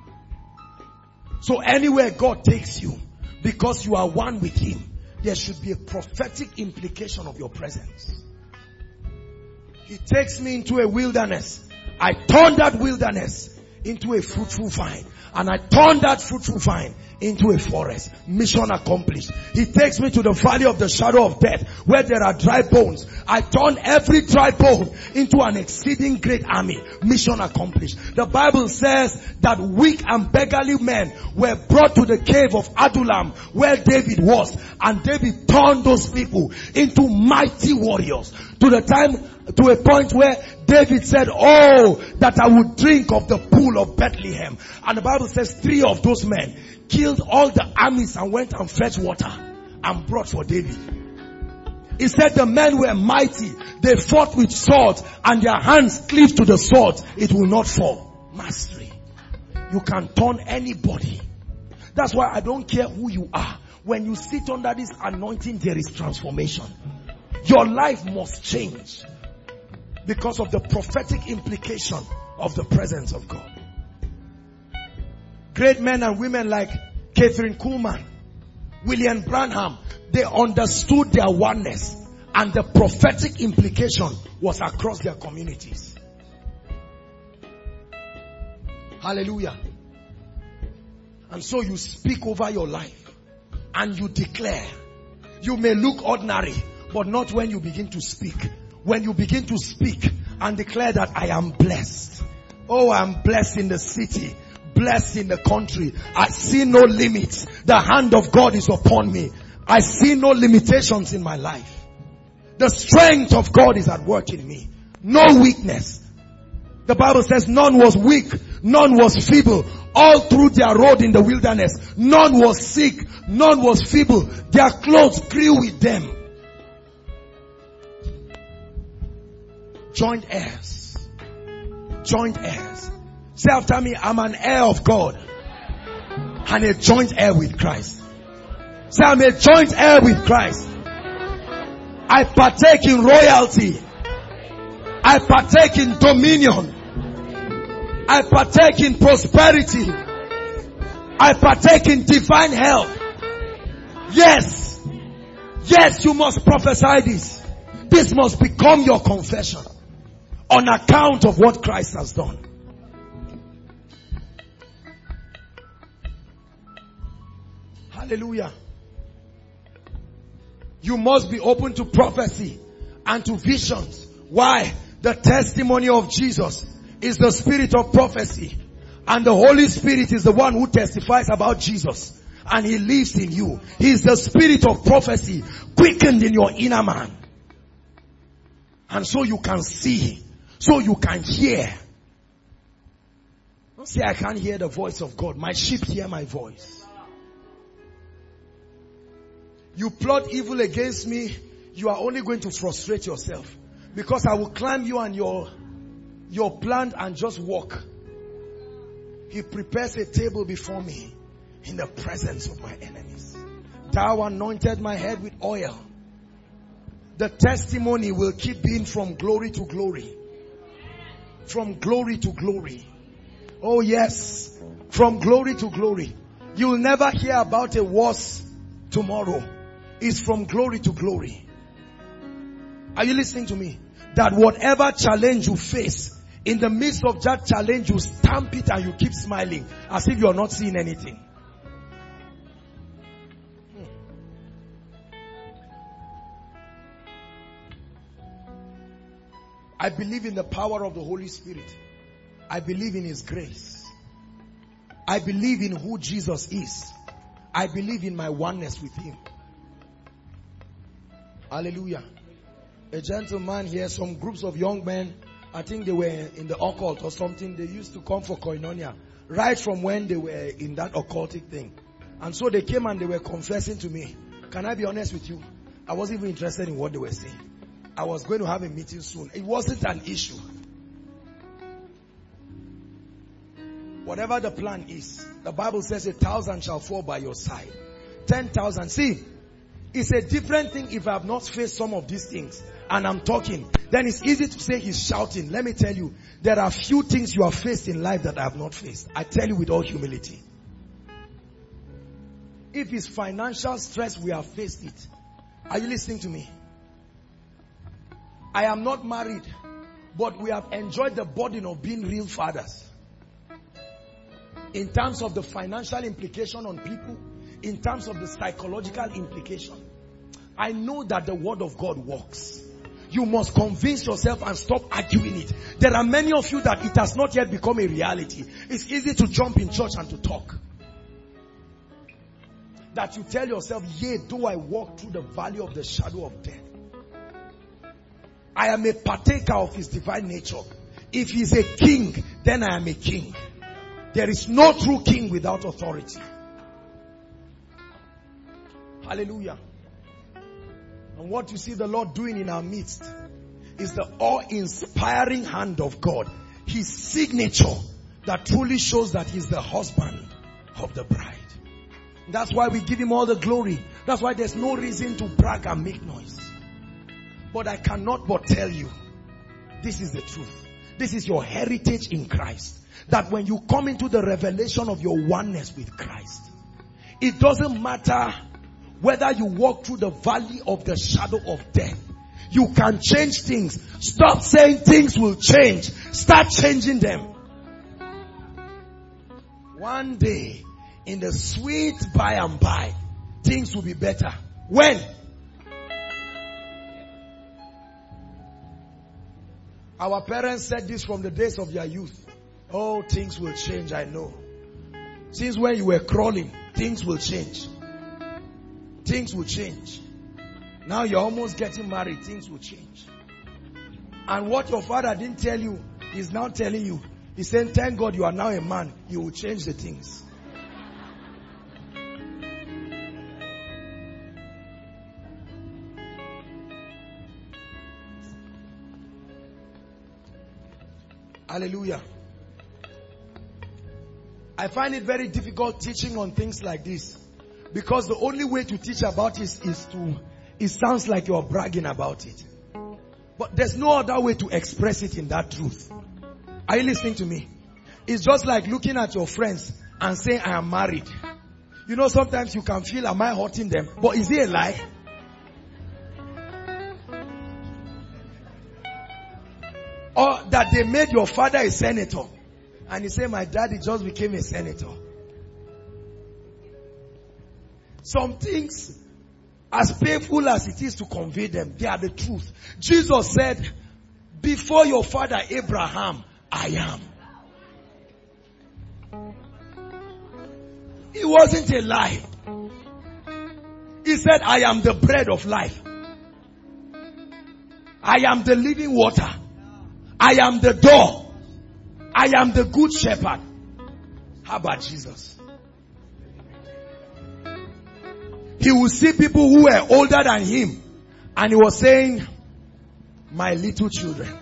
So anywhere God takes you, because you are one with Him, there should be a prophetic implication of your presence. He takes me into a wilderness. I turn that wilderness into a fruitful vine. And I turn that fruitful vine into a forest. Mission accomplished. He takes me to the valley of the shadow of death, where there are dry bones. I turn every dry bone into an exceeding great army. Mission accomplished. The Bible says that weak and beggarly men were brought to the cave of Adullam, where David was. And David turned those people into mighty warriors. To the time, to a point where David said, oh, that I would drink of the pool of Bethlehem. And the Bible says three of those men killed all the armies and went and fetched water and brought for David. He said the men were mighty. They fought with swords and their hands cleaved to the sword. It will not fall. Mastery. You can turn anybody. That's why I don't care who you are. When you sit under this anointing, there is transformation. Your life must change because of the prophetic implication of the presence of God. Great men and women like Catherine Kuhlman, William Branham, they understood their oneness, and the prophetic implication was across their communities. Hallelujah. And so you speak over your life and you declare. You may look ordinary, but not when you begin to speak. When you begin to speak and declare that I am blessed. Oh, I'm blessed in the city. Blessed in the country. I see no limits. The hand of God is upon me. I see no limitations in my life. The strength of God is at work in me. No weakness. The Bible says none was weak. None was feeble. All through their road in the wilderness. None was sick. None was feeble. Their clothes grew with them. Joint heirs. Joint heirs. Say after me, I'm an heir of God and a joint heir with Christ. Say I'm a joint heir with Christ. I partake in royalty. I partake in dominion. I partake in prosperity. I partake in divine health. Yes. Yes, you must prophesy this. This must become your confession on account of what Christ has done. Hallelujah. You must be open to prophecy and to visions. Why? The testimony of Jesus is the spirit of prophecy. And the Holy Spirit is the one who testifies about Jesus. And He lives in you. He is the spirit of prophecy quickened in your inner man. And so you can see. So you can hear. Don't say I can't hear the voice of God. My sheep hear my voice. You plot evil against me, you are only going to frustrate yourself. Because I will climb you and your, your plant and just walk. He prepares a table before me in the presence of my enemies. Thou anointed my head with oil. The testimony will keep being from glory to glory. From glory to glory. Oh yes. From glory to glory. You will never hear about a worse tomorrow. It's from glory to glory. Are you listening to me? That whatever challenge you face, in the midst of that challenge, you stamp it and you keep smiling as if you're not seeing anything. I believe in the power of the Holy Spirit. I believe in His grace. I believe in who Jesus is. I believe in my oneness with Him. Hallelujah. A gentleman here, some groups of young men, I think they were in the occult or something. They used to come for koinonia right from when they were in that occultic thing. And so they came and they were confessing to me. Can I be honest with you? I wasn't even interested in what they were saying. I was going to have a meeting soon. It wasn't an issue. Whatever the plan is, the Bible says a thousand shall fall by your side. Ten thousand. See, it's a different thing if I have not faced some of these things and I'm talking. Then it's easy to say he's shouting. Let me tell you, there are few things you have faced in life that I have not faced. I tell you with all humility. If it's financial stress, we have faced it. Are you listening to me? I am not married, but we have enjoyed the burden of being real fathers. In terms of the financial implication on people, in terms of the psychological implication. I know that the word of God works. You must convince yourself and stop arguing it. There are many of you that it has not yet become a reality. It's easy to jump in church and to talk. That you tell yourself, yea, though I walk through the valley of the shadow of death, I am a partaker of His divine nature. If He's a king, then I am a king. There is no true king without authority. Hallelujah. And what you see the Lord doing in our midst is the awe-inspiring hand of God. His signature that truly shows that He's the husband of the bride. That's why we give Him all the glory. That's why there's no reason to brag and make noise. But I cannot but tell you, this is the truth. This is your heritage in Christ. That when you come into the revelation of your oneness with Christ, it doesn't matter whether you walk through the valley of the shadow of death. You can change things. Stop saying things will change. Start changing them. One day, in the sweet by and by, things will be better. When? Our parents said this from the days of their youth. Oh, things will change, I know. Since when you were crawling, things will change. Things will change. Now you're almost getting married, things will change. And what your father didn't tell you, he's now telling you. He's saying, thank God you are now a man. You will change the things. Hallelujah. I find it very difficult teaching on things like this. Because the only way to teach about it is, is to, it sounds like you're bragging about it. But there's no other way to express it in that truth. Are you listening to me? It's just like looking at your friends and saying, I am married. You know, sometimes you can feel, am I hurting them? But is it a lie? Or that they made your father a senator. And you say, my daddy just became a senator. Some things, as painful as it is to convey them, they are the truth. Jesus said, before your father Abraham, I am. It wasn't a lie. He said, I am the bread of life. I am the living water. I am the door. I am the good shepherd. How about Jesus? he will see people who were older than him. And he was saying, my little children.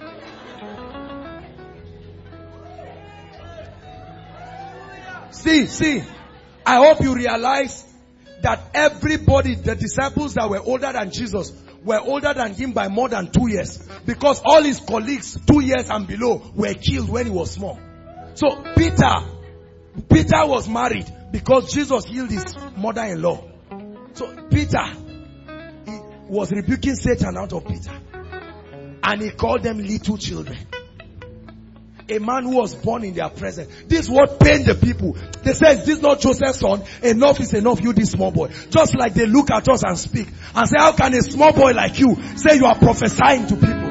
See, see, I hope you realize that everybody, the disciples that were older than Jesus, were older than him by more than two years. Because all his colleagues, two years and below, were killed when he was small. So Peter, Peter was married because Jesus healed his mother-in-law. So Peter, he was rebuking Satan out of Peter. And he called them little children. A man who was born in their presence. This is what pained the people. They said, is this not Joseph's son? Enough is enough, you this small boy. Just like they look at us and speak. And say, how can a small boy like you say you are prophesying to people?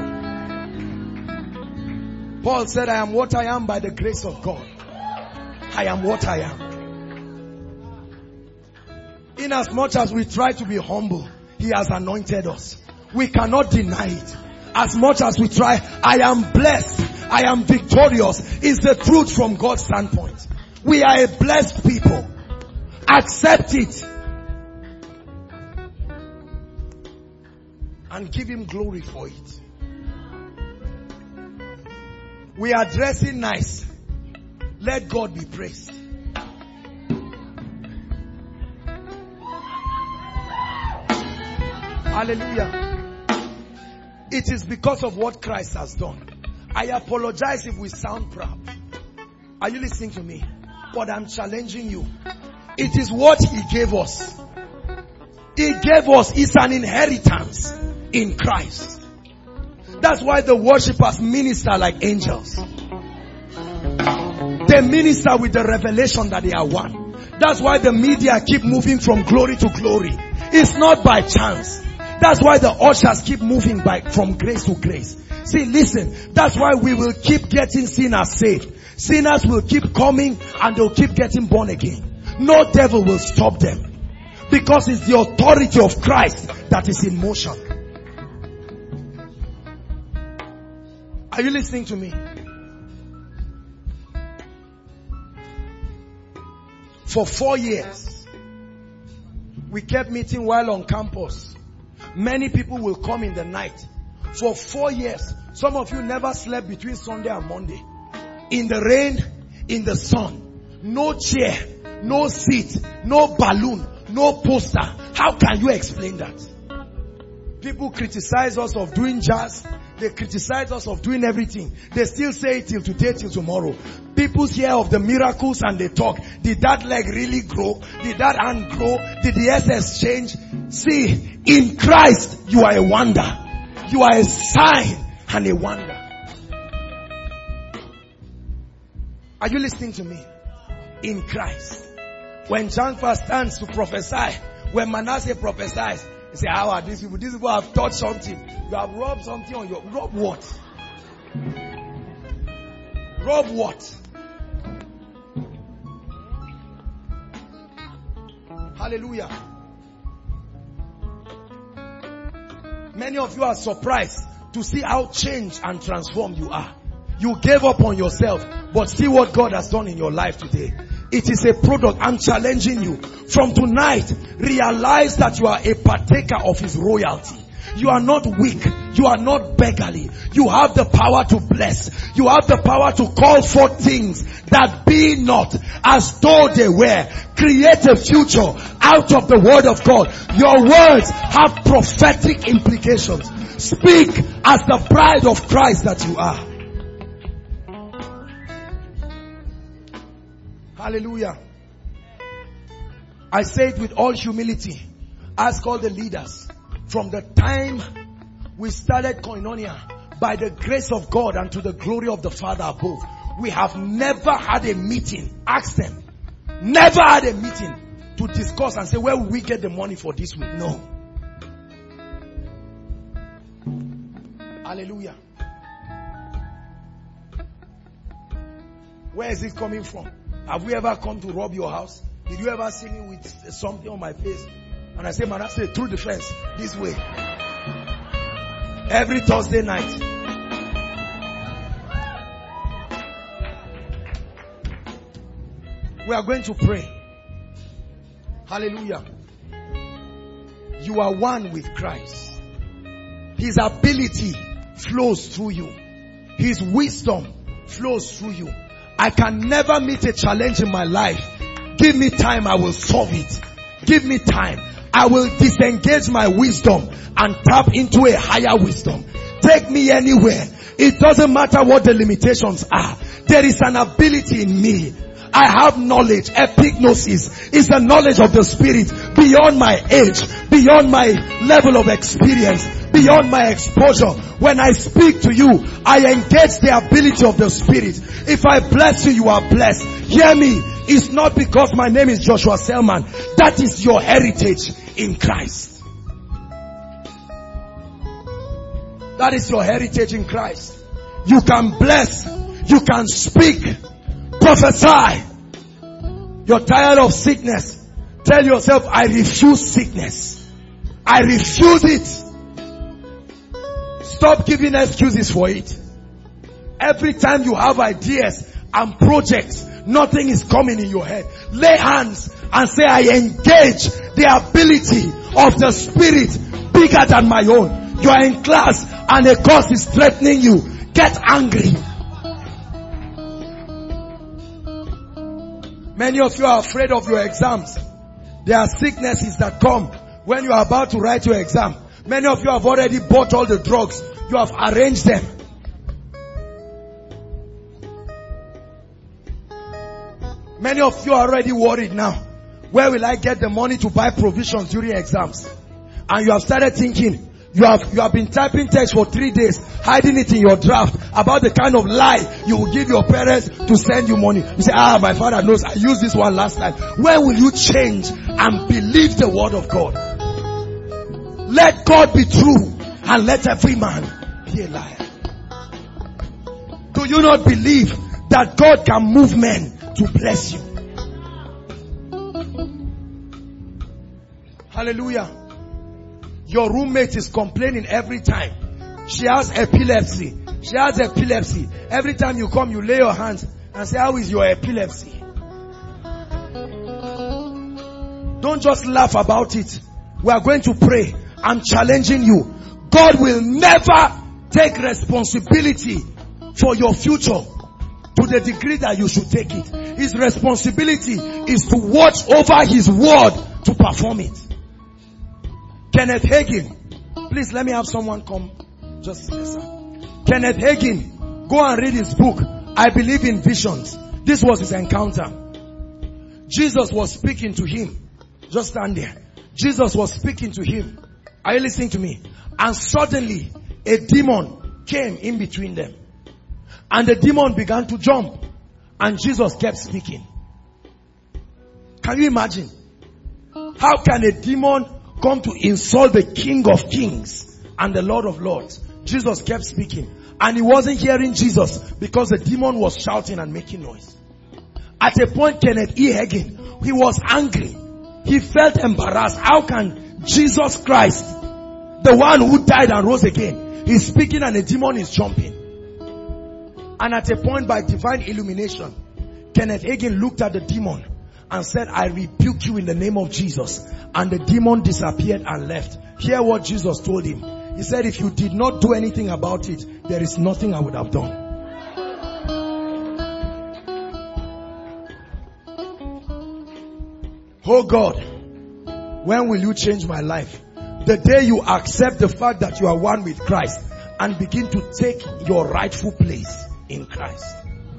Paul said, I am what I am by the grace of God. I am what I am. In as much as we try to be humble, he has anointed us. We cannot deny it. As much as we try, I am blessed. I am victorious. Is the truth from God's standpoint. We are a blessed people. Accept it. And give him glory for it. We are dressing nice. Let God be praised. Hallelujah. It is because of what Christ has done. I apologize if we sound proud. Are you listening to me? But I'm challenging you. It is what he gave us. He gave us. It's an inheritance in Christ. That's why the worshippers minister like angels. They minister with the revelation that they are one. That's why the media keep moving from glory to glory. It's not by chance. That's why the ushers keep moving by from grace to grace. See, listen, that's why we will keep getting sinners saved. Sinners will keep coming and they'll keep getting born again. No devil will stop them. Because it's the authority of Christ that is in motion. Are you listening to me? For four years, we kept meeting while on campus. Many people will come in the night. For four years, some of you never slept between Sunday and Monday. In the rain, in the sun. No chair, no seat, no balloon, no poster. How can you explain that? People criticize us of doing jazz. They criticize us of doing everything. They still say it till today, till tomorrow. People hear of the miracles and they talk. Did that leg really grow? Did that hand grow? Did the S S change? See, in Christ, you are a wonder. You are a sign and a wonder. Are you listening to me? In Christ. When Janfa stands to prophesy, when Manasseh prophesies, he say, how are these people? These people have taught something. You have rubbed something on your... Rub what? Rub what? Hallelujah. Many of you are surprised to see how changed and transformed you are. You gave up on yourself, but see what God has done in your life today. It is a product. I'm challenging you. From tonight, realize that you are a partaker of his royalty. You are not weak. You are not beggarly. You have the power to bless. You have the power to call forth things that be not as though they were. Create a future out of the word of God. Your words have prophetic implications. Speak as the bride of Christ that you are. Hallelujah. I say it with all humility. Ask all the leaders. From the time we started Koinonia, by the grace of God and to the glory of the Father above, we have never had a meeting. Ask them. Never had a meeting to discuss and say, where will we get the money for this week? No. Hallelujah. Where is it coming from? Have we ever come to rob your house? Did you ever see me with something on my face? And I say, man, I say through the fence, this way. Every Thursday night. We are going to pray. Hallelujah. you are one with Christ. His ability flows through you. His wisdom flows through you. I can never meet a challenge in my life. Give me time, I will solve it. Give me time. I will disengage my wisdom and tap into a higher wisdom. Take me anywhere. It doesn't matter what the limitations are. There is an ability in me. I have knowledge. Epignosis is the knowledge of the Spirit beyond my age, beyond my level of experience, beyond my exposure. When I speak to you, I engage the ability of the Spirit. If I bless you, you are blessed. Hear me. It's not because my name is Joshua Selman. That is your heritage in Christ. That is your heritage in Christ. You can bless. You can speak. Prophesy. You're tired of sickness. Tell yourself, I refuse sickness. I refuse it. Stop giving excuses for it. Every time you have ideas and projects, nothing is coming in your head. Lay hands and say, I engage the ability of the Spirit bigger than my own. You are in class and a course is threatening you. Get angry. Many of you are afraid of your exams. There are sicknesses that come when you are about to write your exam. Many of you have already bought all the drugs. You have arranged them. Many of you are already worried now. Where will I get the money to buy provisions during exams? And you have started thinking, you have, you have been typing text for three days, hiding it in your draft about the kind of lie you will give your parents to send you money. You say, ah, my father knows I used this one last time. When will you change and believe the word of God? Let God be true and let every man be a liar. Do you not believe that God can move men to bless you? Hallelujah. Your roommate is complaining every time. She has epilepsy. She has epilepsy. Every time you come, you lay your hands and say, how is your epilepsy? Don't just laugh about it. We are going to pray. I'm challenging you. God will never take responsibility for your future to the degree that you should take it. His responsibility is to watch over His word to perform it. Kenneth Hagin. Please let me have someone come. Just listen. Kenneth Hagin. Go and read his book. I believe in visions. This was his encounter. Jesus was speaking to him. Just stand there. Jesus was speaking to him. Are you listening to me? And suddenly a demon came in between them. And the demon began to jump. And Jesus kept speaking. Can you imagine? How can a demon come to insult the King of Kings and the Lord of Lords? Jesus kept speaking. And he wasn't hearing Jesus because the demon was shouting and making noise. At a point, Kenneth E. Hagin, he was angry. He felt embarrassed. How can Jesus Christ, the one who died and rose again, he's speaking and a demon is jumping? And at a point, by divine illumination, Kenneth Hagin looked at the demon and said, I rebuke you in the name of Jesus. And the demon disappeared and left. Hear what Jesus told him. He said, if you did not do anything about it, there is nothing I would have done. Oh God, when will you change my life? The day you accept the fact that you are one with Christ and begin to take your rightful place in Christ.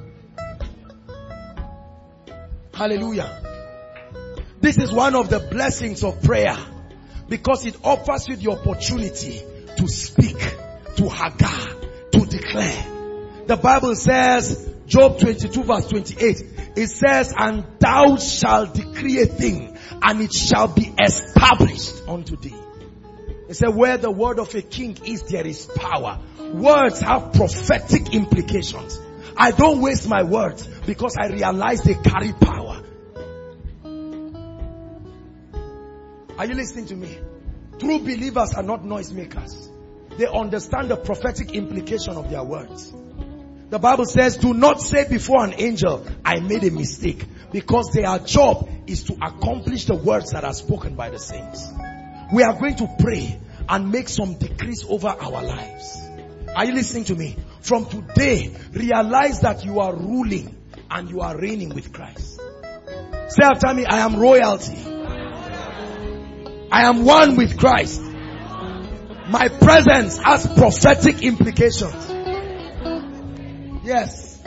Hallelujah. This is one of the blessings of prayer because it offers you the opportunity to speak, to hagar, to declare. The Bible says, Job twenty-two verse twenty-eight, it says, and thou shalt decree a thing and it shall be established unto thee. It said, where the word of a king is, there is power. Words have prophetic implications. I don't waste my words because I realize they carry power. Are you listening to me? True believers are not noisemakers. They understand the prophetic implication of their words. The Bible says, do not say before an angel, I made a mistake, because their job is to accomplish the words that are spoken by the saints. We are going to pray and make some decrees over our lives. Are you listening to me? From today, realize that you are ruling and you are reigning with Christ. Say after me, I am royalty. I am one with Christ. My presence has prophetic implications. Yes.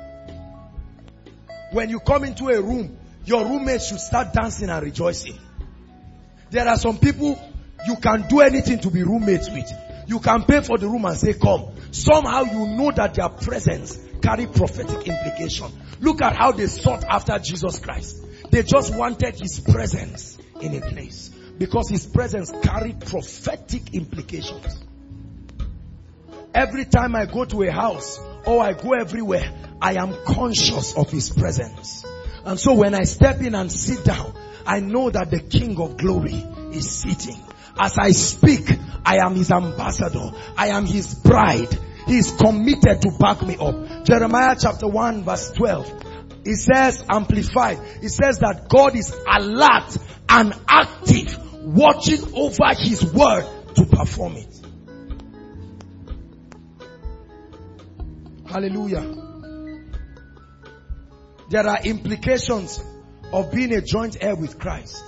When you come into a room, your roommates should start dancing and rejoicing. There are some people you can do anything to be roommates with. You can pay for the room and say, come. Somehow you know that their presence carry prophetic implication. Look at how they sought after Jesus Christ. They just wanted his presence in a place. Because his presence carried prophetic implications. Every time I go to a house or I go everywhere, I am conscious of his presence. And so when I step in and sit down, I know that the King of Glory is sitting. As I speak, I am his ambassador. I am his bride. He is committed to back me up. Jeremiah chapter one verse twelve. It says, amplified. It says that God is alert and active, watching over his word to perform it. Hallelujah. There are implications of being a joint heir with Christ.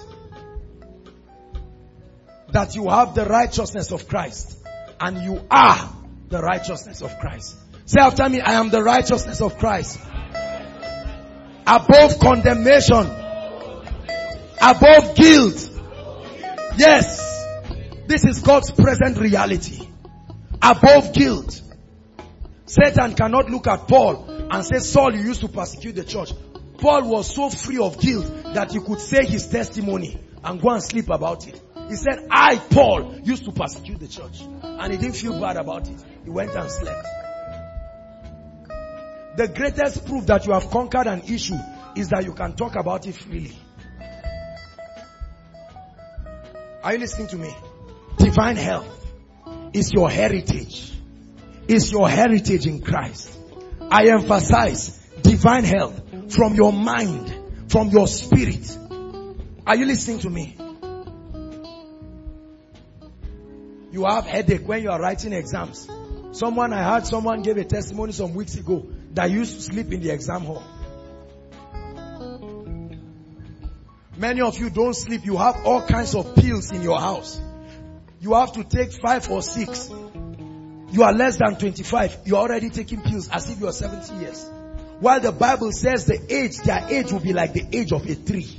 That you have the righteousness of Christ. And you are the righteousness of Christ. Say after me, I am the righteousness of Christ. Above condemnation. Above guilt. Yes. This is God's present reality. Above guilt. Satan cannot look at Paul and say, Saul, you used to persecute the church. Paul was so free of guilt that he could say his testimony and go and sleep about it. He said, I, Paul, used to persecute the church. And he didn't feel bad about it. He went and slept. The greatest proof that you have conquered an issue is that you can talk about it freely. Are you listening to me? Divine health is your heritage. Is your heritage in Christ. I emphasize divine health from your mind, from your spirit. Are you listening to me? You have headache when you are writing exams. Someone, I heard someone gave a testimony some weeks ago that used to sleep in the exam hall. Many of you don't sleep. You have all kinds of pills in your house. You have to take five or six. You are less than twenty-five. You are already taking pills as if you are seventy years. While the Bible says the age, their age will be like the age of a tree.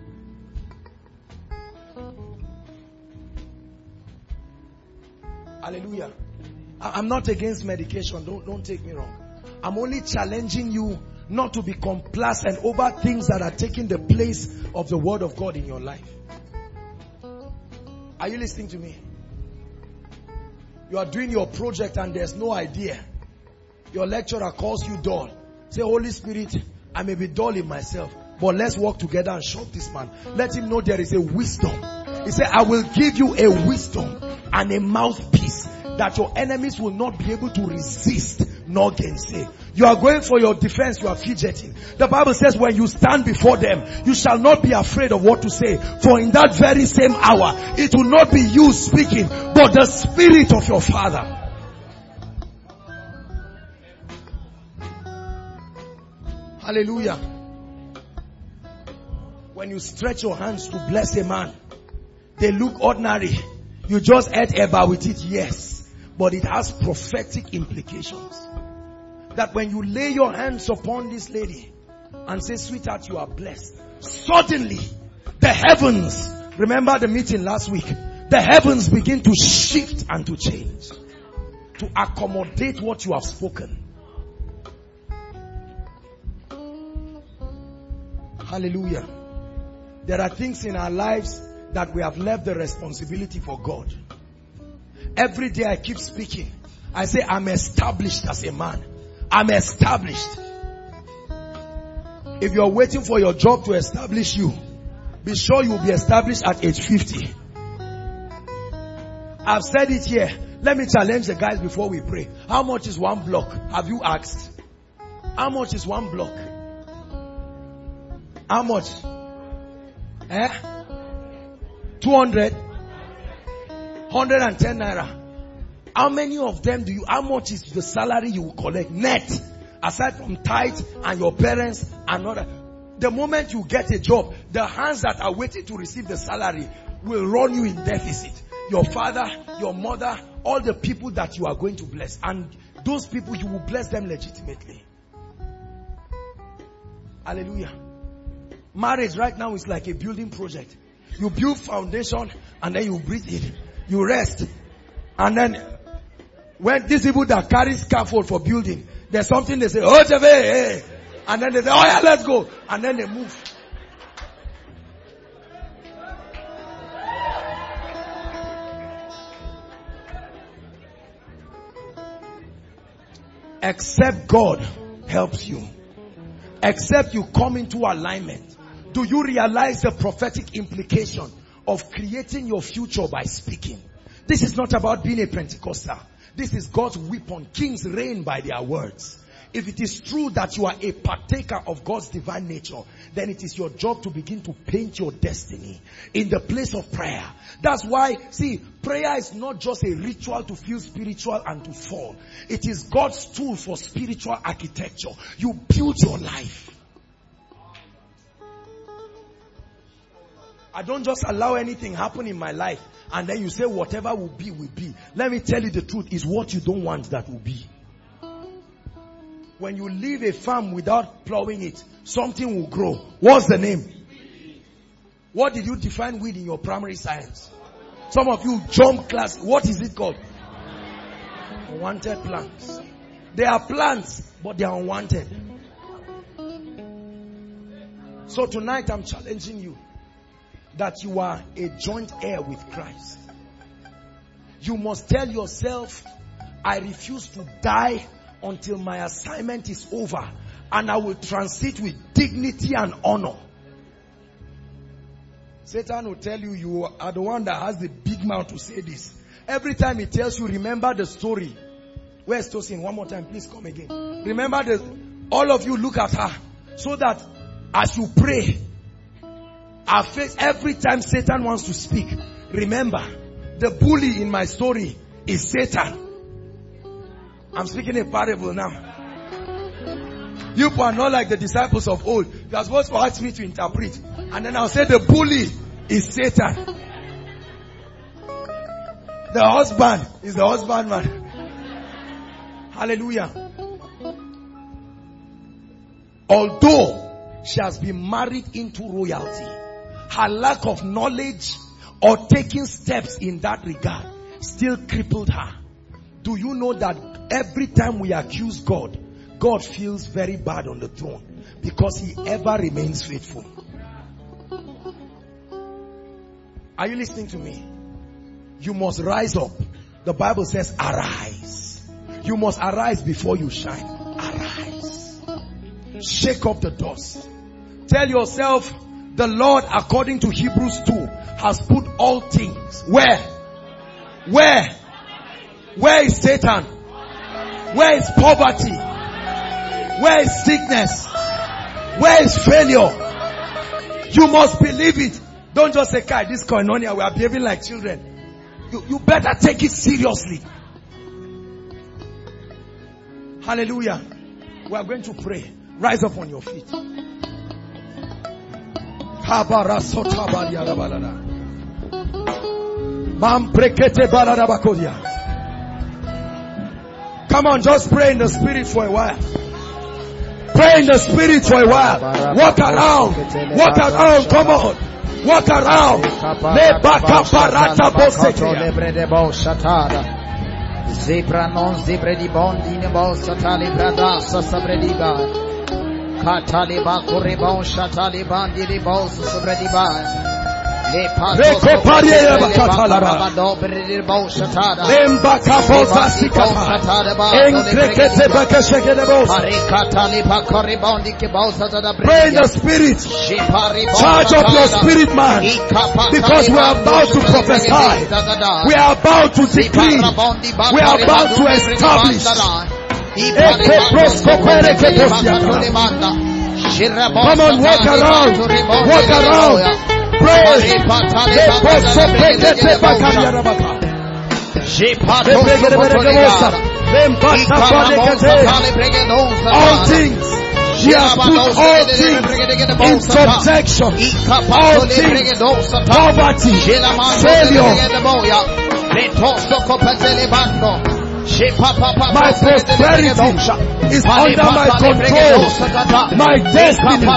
Hallelujah. I'm not against medication. Don't, don't take me wrong. I'm only challenging you not to be complacent over things that are taking the place of the word of God in your life. Are you listening to me? You are doing your project and there's no idea. Your lecturer calls you dull. Say, Holy Spirit, I may be dull in myself, but let's work together and shock this man. Let him know there is a wisdom. He said, I will give you a wisdom and a mouthpiece that your enemies will not be able to resist nor gainsay. You are going for your defense, you are fidgeting. The Bible says when you stand before them, you shall not be afraid of what to say. For in that very same hour, it will not be you speaking, but the Spirit of your Father. Hallelujah. When you stretch your hands to bless a man, they look ordinary. You just ate eba with it, yes. But it has prophetic implications. That when you lay your hands upon this lady and say, sweetheart, you are blessed. Suddenly, the heavens, remember the meeting last week, the heavens begin to shift and to change. To accommodate what you have spoken. Hallelujah. There are things in our lives that we have left the responsibility for God. Every day I keep speaking. I say, I'm established as a man. I'm established. If you're waiting for your job to establish you, be sure you'll be established at age fifty. I've said it here. Let me challenge the guys before we pray. How much is one block? Have you asked? How much is one block? How much? Eh? two hundred? one hundred ten naira. How many of them do you, how much is the salary you will collect net? Aside from tithe and your parents and other. The moment you get a job, the hands that are waiting to receive the salary will run you in deficit. Your father, your mother, all the people that you are going to bless. And those people, you will bless them legitimately. Hallelujah. Marriage right now is like a building project. You build foundation and then you breathe in. You rest. And then when these people that carry scaffold for building, there's something they say, oh, hey, and then they say, oh yeah, let's go. And then they move. Except God helps you. Except you come into alignment. Do you realize the prophetic implication of creating your future by speaking? This is not about being a Pentecostal. This is God's weapon. Kings reign by their words. If it is true that you are a partaker of God's divine nature, then it is your job to begin to paint your destiny in the place of prayer. That's why, see, prayer is not just a ritual to feel spiritual and to fall. It is God's tool for spiritual architecture. You build your life. I don't just allow anything happen in my life and then you say whatever will be, will be. Let me tell you the truth, is what you don't want that will be. When you leave a farm without plowing it, something will grow. What's the name? What did you define weed in your primary science? Some of you jump class. What is it called? Unwanted plants. They are plants, but they are unwanted. So tonight I'm challenging you that you are a joint heir with Christ. You must tell yourself, I refuse to die until my assignment is over, and I will transit with dignity and honor. Satan will tell you, you are the one that has the big mouth to say this. Every time he tells you, remember the story. Where's Tosin? One more time, please come again. Remember the, all of you look at her, so that as you pray, our face, every time Satan wants to speak, remember, the bully in my story is Satan. I'm speaking a parable now. You are not like the disciples of old. You are supposed to ask me to interpret. And then I'll say the bully is Satan. The husband is the husbandman. Hallelujah. Although she has been married into royalty, her lack of knowledge or taking steps in that regard still crippled her. Do you know that every time we accuse God, God feels very bad on the throne because he ever remains faithful? Are you listening to me? You must rise up. The Bible says arise. You must arise before you shine. Arise. Shake up the dust. Tell yourself, the Lord, according to Hebrews two, has put all things. Where? Where? Where is Satan? Where is poverty? Where is sickness? Where is failure? You must believe it. Don't just say, Kai, this koinonia, we are behaving like children. You, you better take it seriously. Hallelujah. We are going to pray. Rise up on your feet. Come on, just pray in the spirit for a while. Pray in the spirit for a while. Walk around. Walk around. Come on. Walk around. Zebra non zebre di bondi ne bo satali brada sabrediba. Kataliba koribon shatali bandi di bo sabrediba. Reko pariera bakatalaba. Lemba kaposa sikapa. Enkrekete bakashekebo. Pray in the spirit. Charge up your spirit, man. Because we are about to prophesy. We are about to decree. We are about to establish. Come on, walk around. Walk around. Pray. All things. He has put all things in subjection. All things. Poverty. Failure. My prosperity is under my control. My destiny.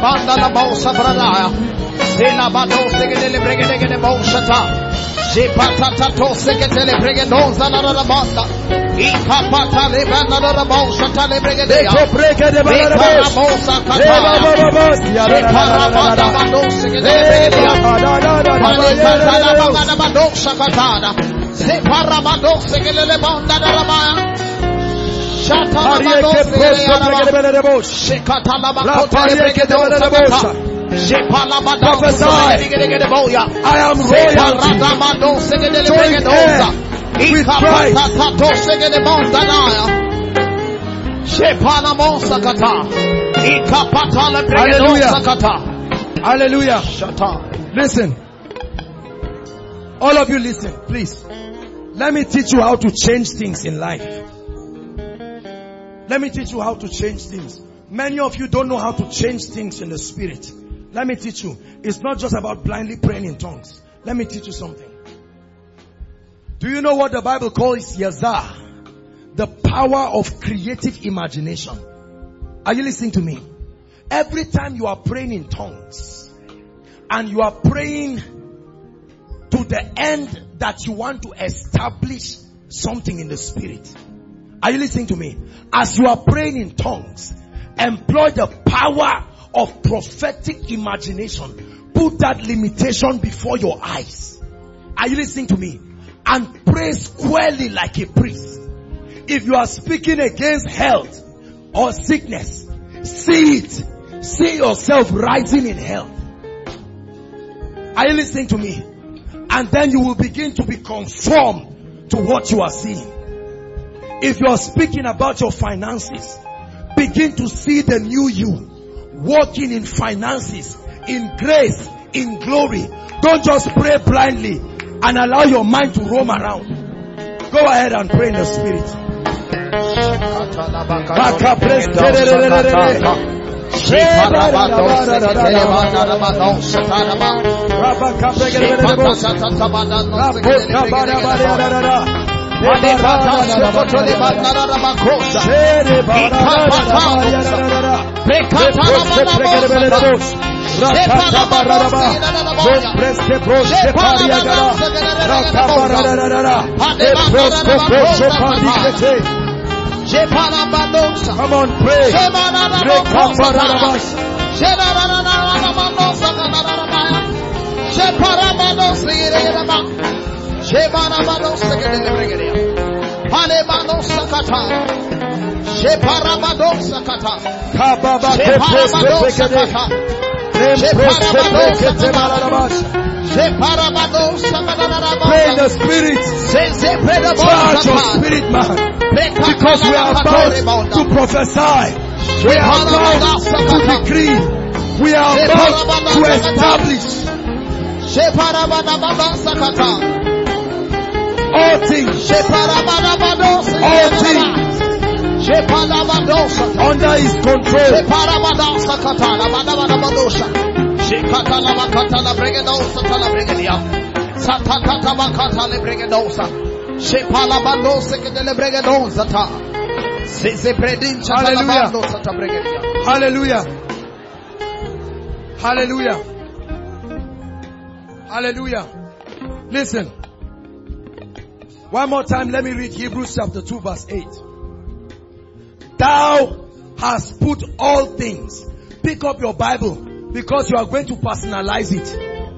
Prophesy. I am royalty. Joint heir with Christ. Hallelujah. Hallelujah. Listen. All of you listen, please. Let me teach you how to change things in life. Let me teach you how to change things. Many of you don't know how to change things in the spirit. Let me teach you. It's not just about blindly praying in tongues. Let me teach you something. Do you know what the Bible calls Yazah? The power of creative imagination. Are you listening to me? Every time you are praying in tongues and you are praying to the end that you want to establish something in the spirit. Are you listening to me? As you are praying in tongues, employ the power of prophetic imagination. Put that limitation before your eyes. Are you listening to me? And pray squarely like a priest. If you are speaking against health or sickness, see it. See yourself rising in health. Are you listening to me? And then you will begin to be conformed to what you are seeing. If you are speaking about your finances, begin to see the new you. Walking in finances, in grace, in glory. Don't just pray blindly and allow your mind to roam around. Go ahead and pray in the spirit. Come on, pray. Pray in the spirit. Charge your spirit, man. Because we are about to prophesy. We are about to decree. We are about to establish. All things. All things. Under his control. Hallelujah. Hallelujah. Hallelujah. Hallelujah. Listen. One more time, let me read Hebrews chapter two verse eight. Thou hast put all things. Pick up your Bible because you are going to personalize it.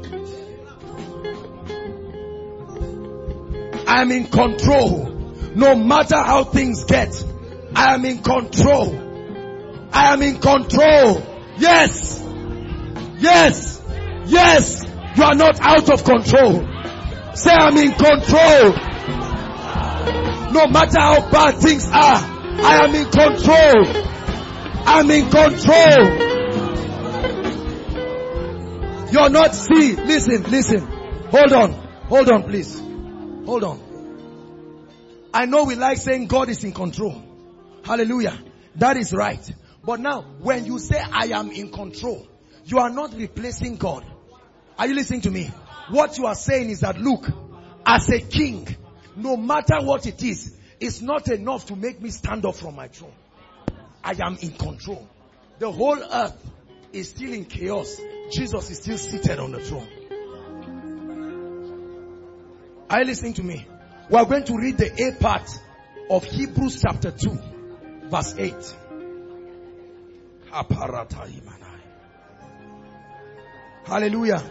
I am in control. No matter how things get, I am in control. I am in control. Yes. Yes. Yes. You are not out of control. Say, I'm in control. No matter how bad things are, I am in control. I'm in control. You're not, see, listen, listen. Hold on. Hold on, please. Hold on. I know we like saying God is in control. Hallelujah. That is right. But now, when you say I am in control, you are not replacing God. Are you listening to me? What you are saying is that, look, as a king, no matter what it is, it's not enough to make me stand up from my throne. I am in control. The whole earth is still in chaos. Jesus is still seated on the throne. Are you listening to me? We are going to read the A part of Hebrews chapter two, verse eight. Hallelujah.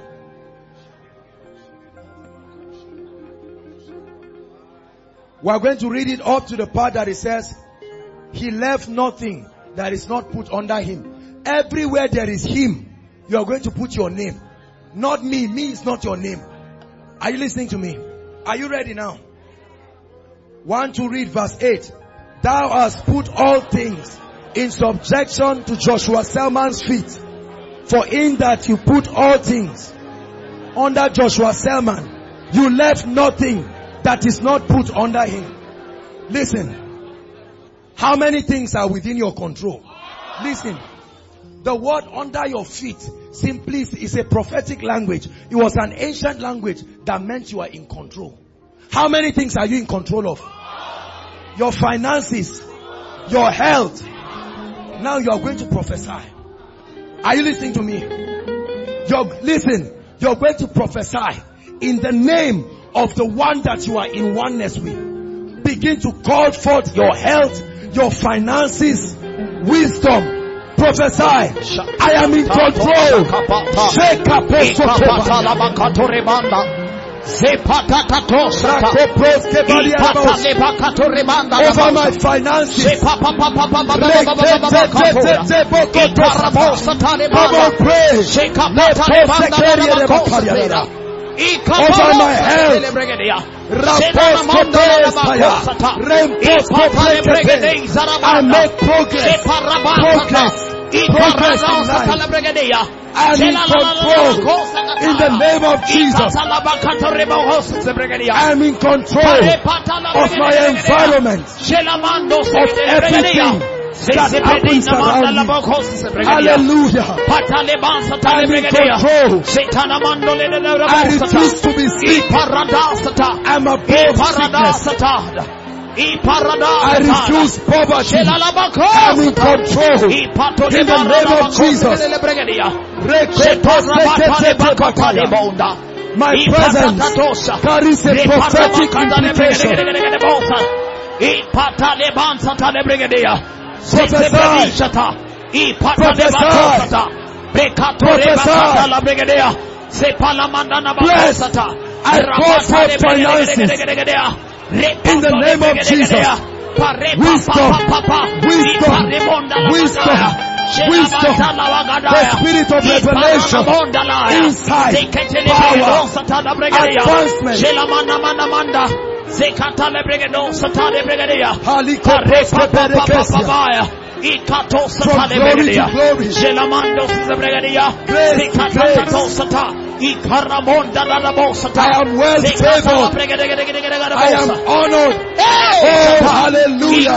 We are going to read it up to the part that it says, he left nothing that is not put under him. Everywhere there is him, you are going to put your name. Not me. Me is not your name. Are you listening to me? Are you ready now? One to read verse eight. Thou hast put all things in subjection to Joshua Selman's feet. For in that you put all things under Joshua Selman, you left nothing that is not put under him. Listen. How many things are within your control? Listen. The word under your feet simply is a prophetic language. It was an ancient language that meant you are in control. How many things are you in control of? Your finances, your health. Now you are going to prophesy. Are you listening to me? You're, listen, you're going to prophesy in the name of the one that you are in oneness with. Begin to call forth your health, your finances, wisdom. Prophesy. I am in control. Over my finances. Come on, pray. Over my health. I make progress. Progress. Progress in life. I am in control in the name of Jesus. I am in control of my environment, of everything that happens around me. Hallelujah. I am in control. I refuse to be sick. I am above sickness. I refuse poverty. I am in control in the name of Jesus. My presence carries a prophetic implication. Blessed. I call for finances. In the name of Jesus. Wisdom. Wisdom. Wisdom. Wisdom. The spirit of revelation. Insight. Power. Advancement. From glory to glory. Grace to grace. I am well favored. I am honored. Oh, hallelujah.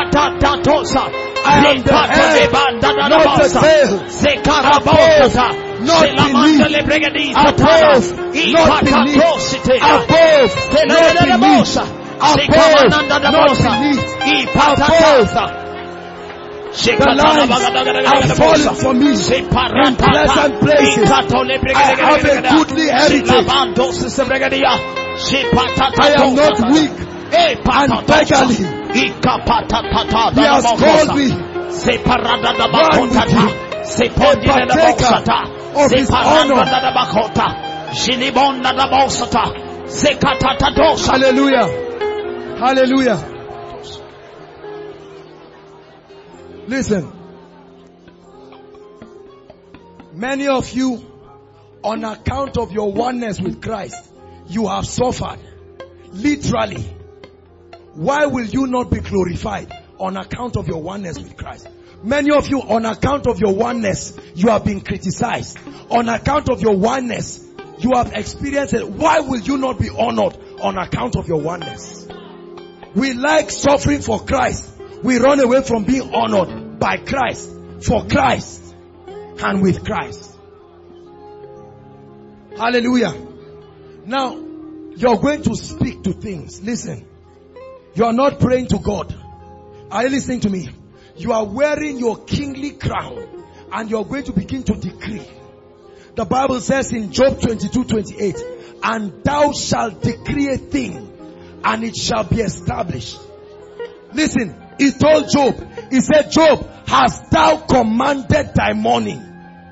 I am the head, not the tail. Above, not beneath. Above, not beneath. Above, not beneath. Above, not beneath. Above. The lines are falling for me in pleasant places. I have a goodly heritage. I am not weak and beggarly. He has called me one with you, a partaker of his honor. Hallelujah. Hallelujah. Listen, many of you, on account of your oneness with Christ, you have suffered. Literally. Why will you not be glorified? On account of your oneness with Christ. Many of you, on account of your oneness, you have been criticized. On account of your oneness, you have experienced it. Why will you not be honored on account of your oneness? We like suffering for Christ. We run away from being honored by Christ, for Christ, and with Christ. Hallelujah. Now, you're going to speak to things. Listen. You are not praying to God. Are you listening to me? You are wearing your kingly crown and you're going to begin to decree. The Bible says in Job twenty-two twenty-eight, and thou shalt decree a thing and it shall be established. Listen, he told Job, he said, Job, hast thou commanded thy morning?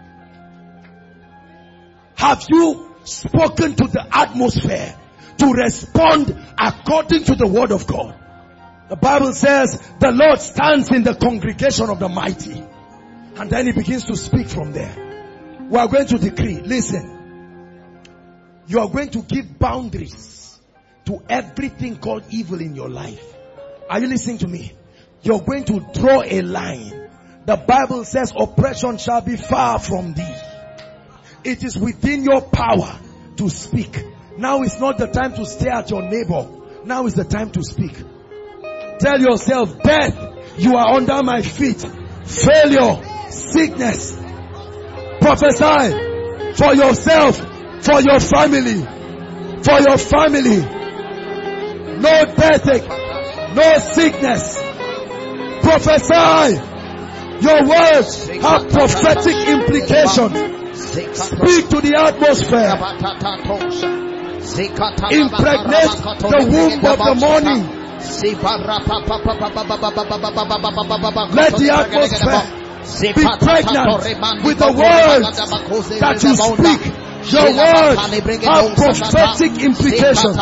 Have you spoken to the atmosphere to respond according to the word of God? The Bible says the Lord stands in the congregation of the mighty. And then he begins to speak from there. We are going to decree. Listen. You are going to give boundaries to everything called evil in your life. Are you listening to me? You're going to draw a line. The Bible says oppression shall be far from thee. It is within your power to speak. Now is not the time to stare at your neighbor. Now is the time to speak. Tell yourself, death, you are under my feet. Failure, sickness. Prophesy for yourself, for your family, for your family. No death, no sickness. Prophesy. Your words have prophetic implications. Speak to the atmosphere. Impregnate the womb of the morning. Let the atmosphere be pregnant with the words that you speak. Your words have prophetic implications.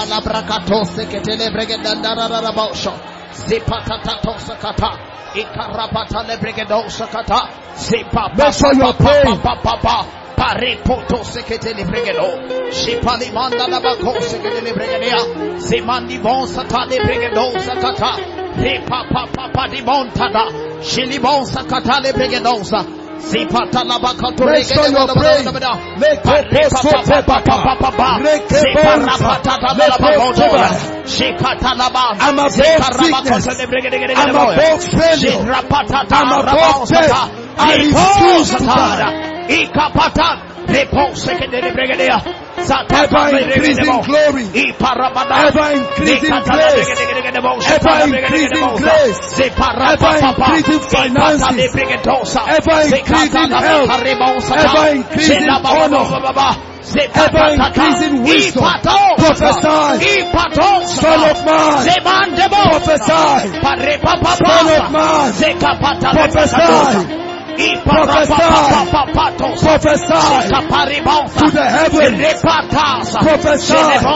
Make sure you are praying. Parepoto seketele bregedo shipali manda la bako seketele bregedia simandi bon satale bregedo sakata re papa papa di montada shili bon sakata le bregedosa sipata la bakato regedela la make papa papa papa sipara patata la bakotola shikata la ba I'm above sickness I'm above failure I'm above death I refuse to die. Ikapata repose que de bregadea ever increasing glory ever increasing grace ever increasing grace ever increasing finances ever increasing health ever increasing honor ever increasing wisdom. Prophesy, Son of man. Prophesy, Son of man. Prophesy. Prophesy, prophesy to the heavens. Prophesy.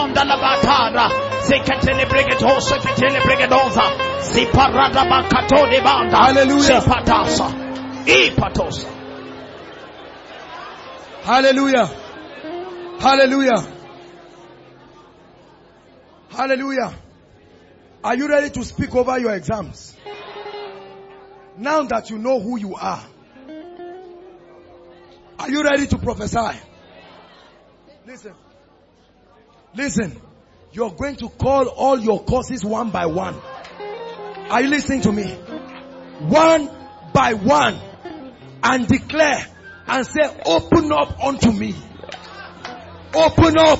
Hallelujah. Hallelujah. Hallelujah. Hallelujah. Are you ready to speak over your exams? Now that you know who you are, are you ready to prophesy? Listen. Listen. You're going to call all your courses one by one. Are you listening to me? One by one. And declare and say, open up unto me. Open up.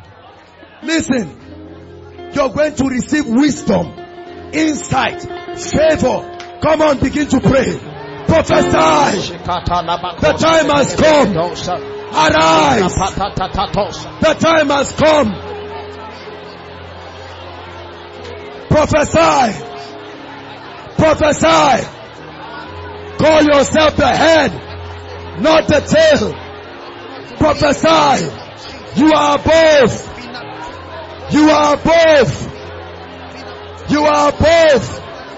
Listen. You're going to receive wisdom, insight, favor. Come on, begin to pray. Prophesy. The time has come. Arise. The time has come. Prophesy. Prophesy. Call yourself the head, not the tail. Prophesy. You are above. You are above. You are above.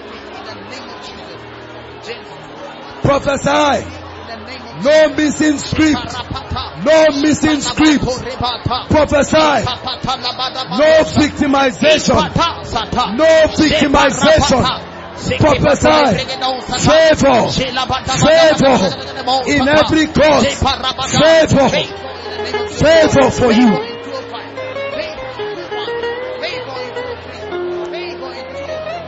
Prophesy. No missing script. No missing script. Prophesy. No victimization. No victimization. Prophesy. Favor. Favor. In every cause. Favor. Favor for you.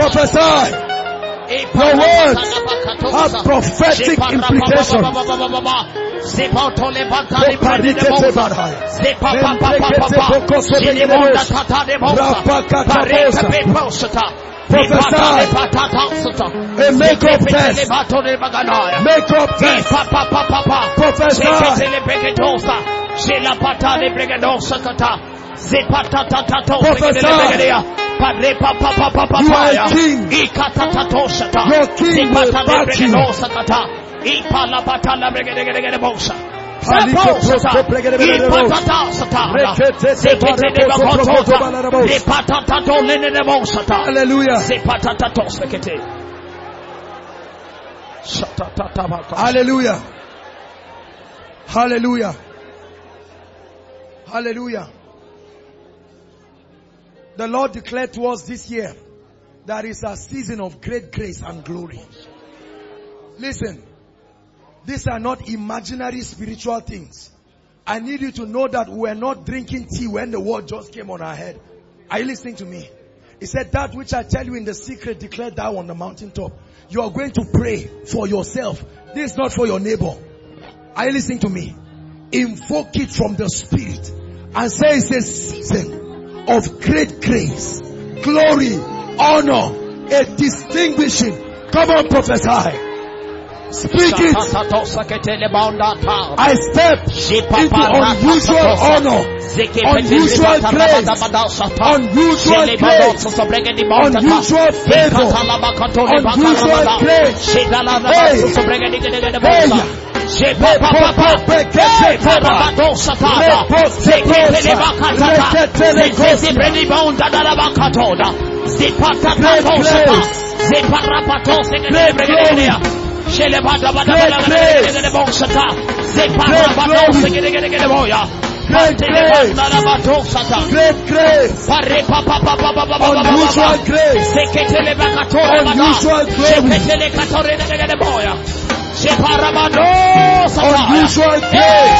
Prophesy. Your words have prophetic implications. Prophesy. A make-up test. Make-up test. Prophesy. Prophesy. You are a king. Your king will back you. Hallelujah. Hallelujah. Hallelujah. Hallelujah. The Lord declared to us this year that is a season of great grace and glory. Listen, these are not imaginary spiritual things. I need you to know that we are not drinking tea when the word just came on our head. Are you listening to me? He said, that which I tell you in the secret, declare thou on the mountaintop. You are going to pray for yourself. This is not for your neighbor. Are you listening to me? Invoke it from the Spirit and say it's a season of great grace, glory, honor, a distinguishing. Come on, prophesy. Speak it. I step into unusual honor, unusual grace, unusual grace, unusual favor, unusual grace. Hey, hey. Great grace, great grace, unusual grace, unusual glory, unusual grace,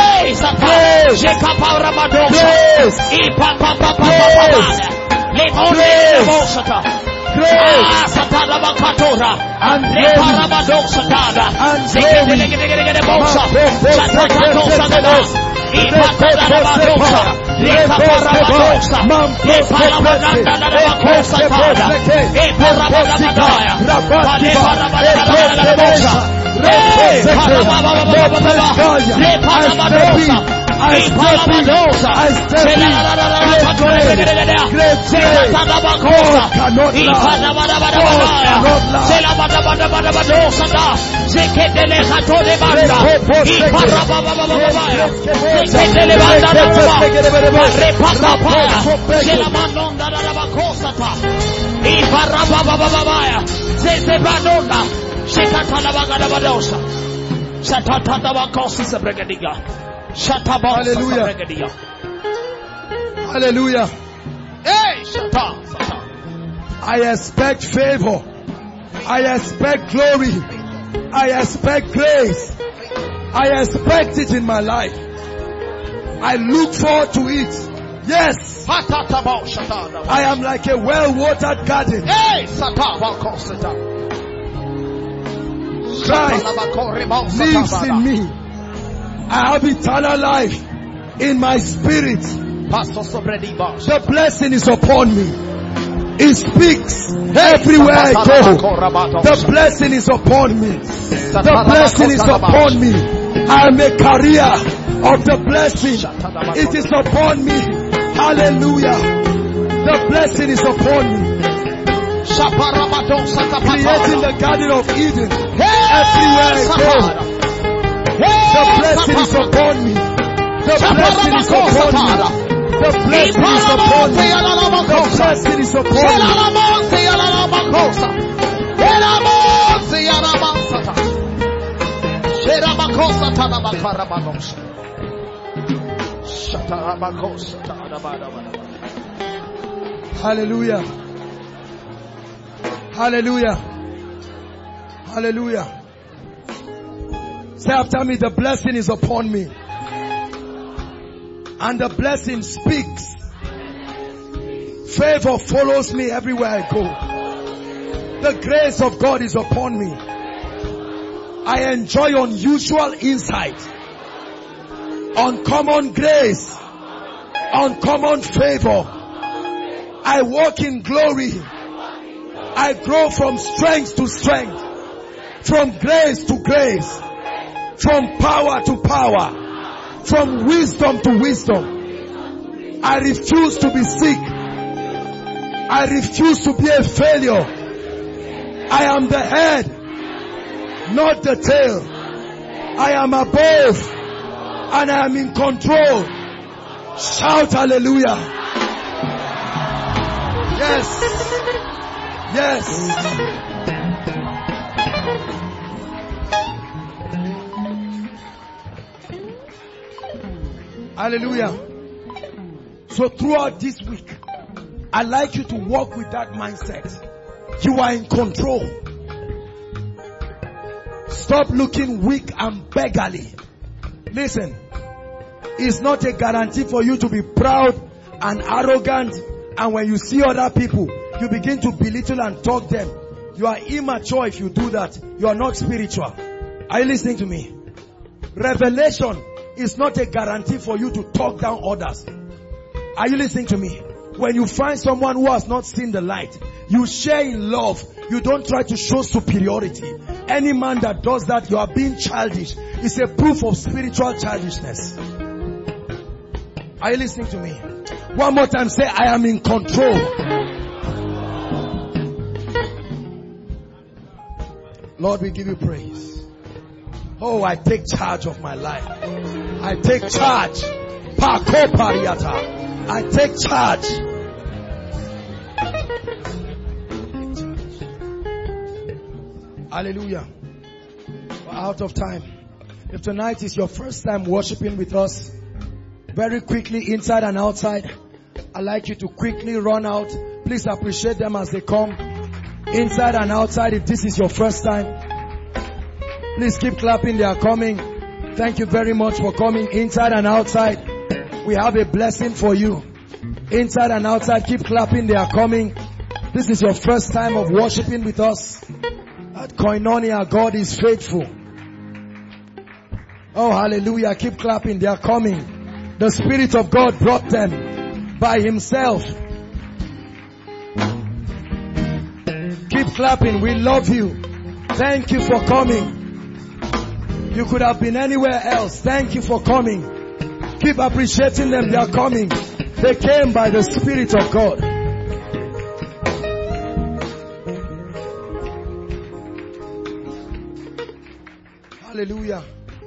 I step in, I step in, great grace, God cannot lie, Hallelujah. Hallelujah. Hey, I expect favor. I expect glory. I expect grace. I expect it in my life. I look forward to it. Yes. I am like a well-watered garden. Christ lives in me. I have eternal life in my spirit. The blessing is upon me. It speaks everywhere I go. The blessing is upon me. The blessing is upon me. I am a carrier of the blessing. It is upon me. Hallelujah. The blessing is upon me. Creating the Garden of Eden everywhere I go. The blessing is upon me. The blessing is upon me. The blessing is upon me. The blessing is upon me. Hallelujah. Hallelujah. Hallelujah. Say after me, the blessing is upon me. And the blessing speaks. Favor follows me everywhere I go. The grace of God is upon me. I enjoy unusual insight, uncommon grace, uncommon favor. I walk in glory. I grow from strength to strength, from grace to grace, from power to power, from wisdom to wisdom. I refuse to be sick. I refuse to be a failure. I am the head, not the tail. I am above and I am in control. Shout hallelujah. Yes. Yes. Hallelujah. So throughout this week, I'd like you to walk with that mindset. You are in control. Stop looking weak and beggarly. Listen, it's not a guarantee for you to be proud and arrogant, and when you see other people, you begin to belittle and talk them. You are immature if you do that. You are not spiritual. Are you listening to me? Revelation is not a guarantee for you to talk down others. Are you listening to me? When you find someone who has not seen the light, you share in love. You don't try to show superiority. Any man that does that, you are being childish. It's a proof of spiritual childishness. Are you listening to me? One more time, say, I am in control. Lord, we give you praise. Oh, I take charge of my life. I take charge. Pako pariata. I take charge. Hallelujah. We're out of time. If tonight is your first time worshiping with us, very quickly, inside and outside, I'd like you to quickly run out. Please appreciate them as they come. Inside and outside, if this is your first time, please keep clapping. They are coming. Thank you very much for coming. Inside and outside, we have a blessing for you. Inside and outside, keep clapping. They are coming. This is your first time of worshiping with us. At Koinonia, God is faithful. Oh, hallelujah. Keep clapping. They are coming. The Spirit of God brought them by Himself. Keep clapping. We love you. Thank you for coming. You could have been anywhere else. Thank you for coming. Keep appreciating them. They are coming. They came by the Spirit of God. Hallelujah.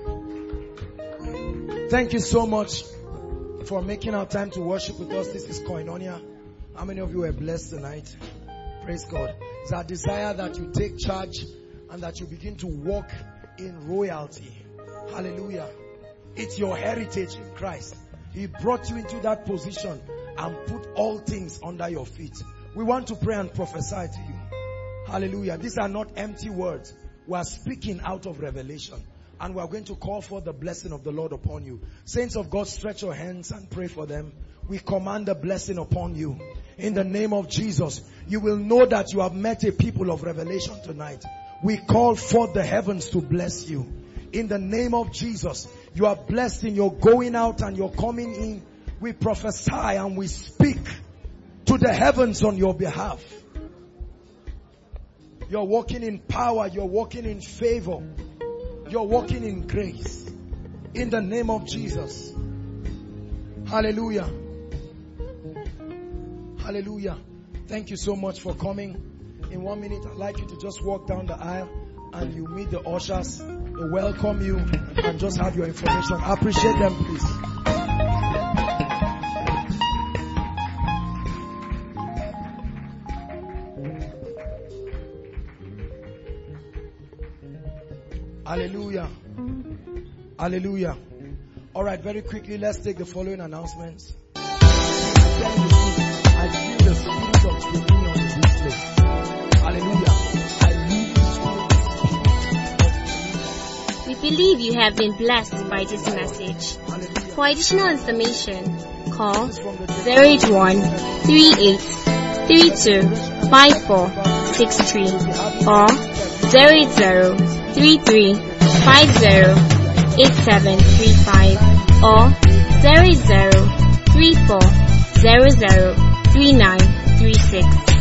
Thank you so much for making our time to worship with us. This is Koinonia. How many of you were blessed tonight? Praise God. It's our desire that you take charge and that you begin to walk in royalty. Hallelujah. It's your heritage in Christ. He brought you into that position and put all things under your feet. We want to pray and prophesy to you. Hallelujah. These are not empty words. We are speaking out of revelation. And we are going to call for the blessing of the Lord upon you. Saints of God, stretch your hands and pray for them. We command the blessing upon you. In the name of Jesus, you will know that you have met a people of revelation tonight. We call forth the heavens to bless you. In the name of Jesus, you are blessed in your going out and your coming in. We prophesy and we speak to the heavens on your behalf. You're walking in power. You're walking in favor. You're walking in grace. In the name of Jesus. Hallelujah. Hallelujah. Thank you so much for coming. In one minute, I'd like you to just walk down the aisle and you meet the ushers. They welcome you and just have your information. Appreciate them, please. Hallelujah. Hallelujah. All right, very quickly, let's take the following announcements. I feel the spirit of dominion in this place. Hallelujah. I leave this We believe you have been blessed by this message. Hallelujah. For additional information, call zero eight one, three eight, three two, five four six three or zero eight zero three three five zero eight seven three five or zero eight zero three four zero zero three nine three six.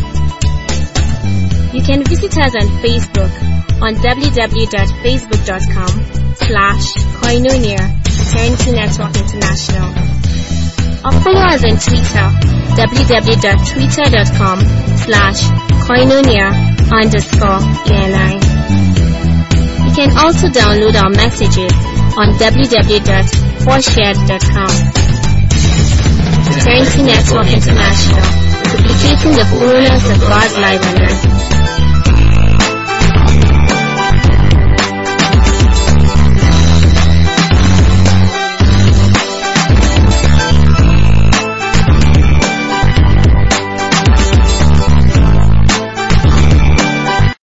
You can visit us on Facebook on w w w dot facebook dot com slash Koinonia Eternity Network International, or follow us on Twitter w w w dot twitter dot com slash Koinonia underscore E N I. You can also download our messages on w w w dot forshared dot com. Eternity Network International, duplicating the fullness of God's life on earth.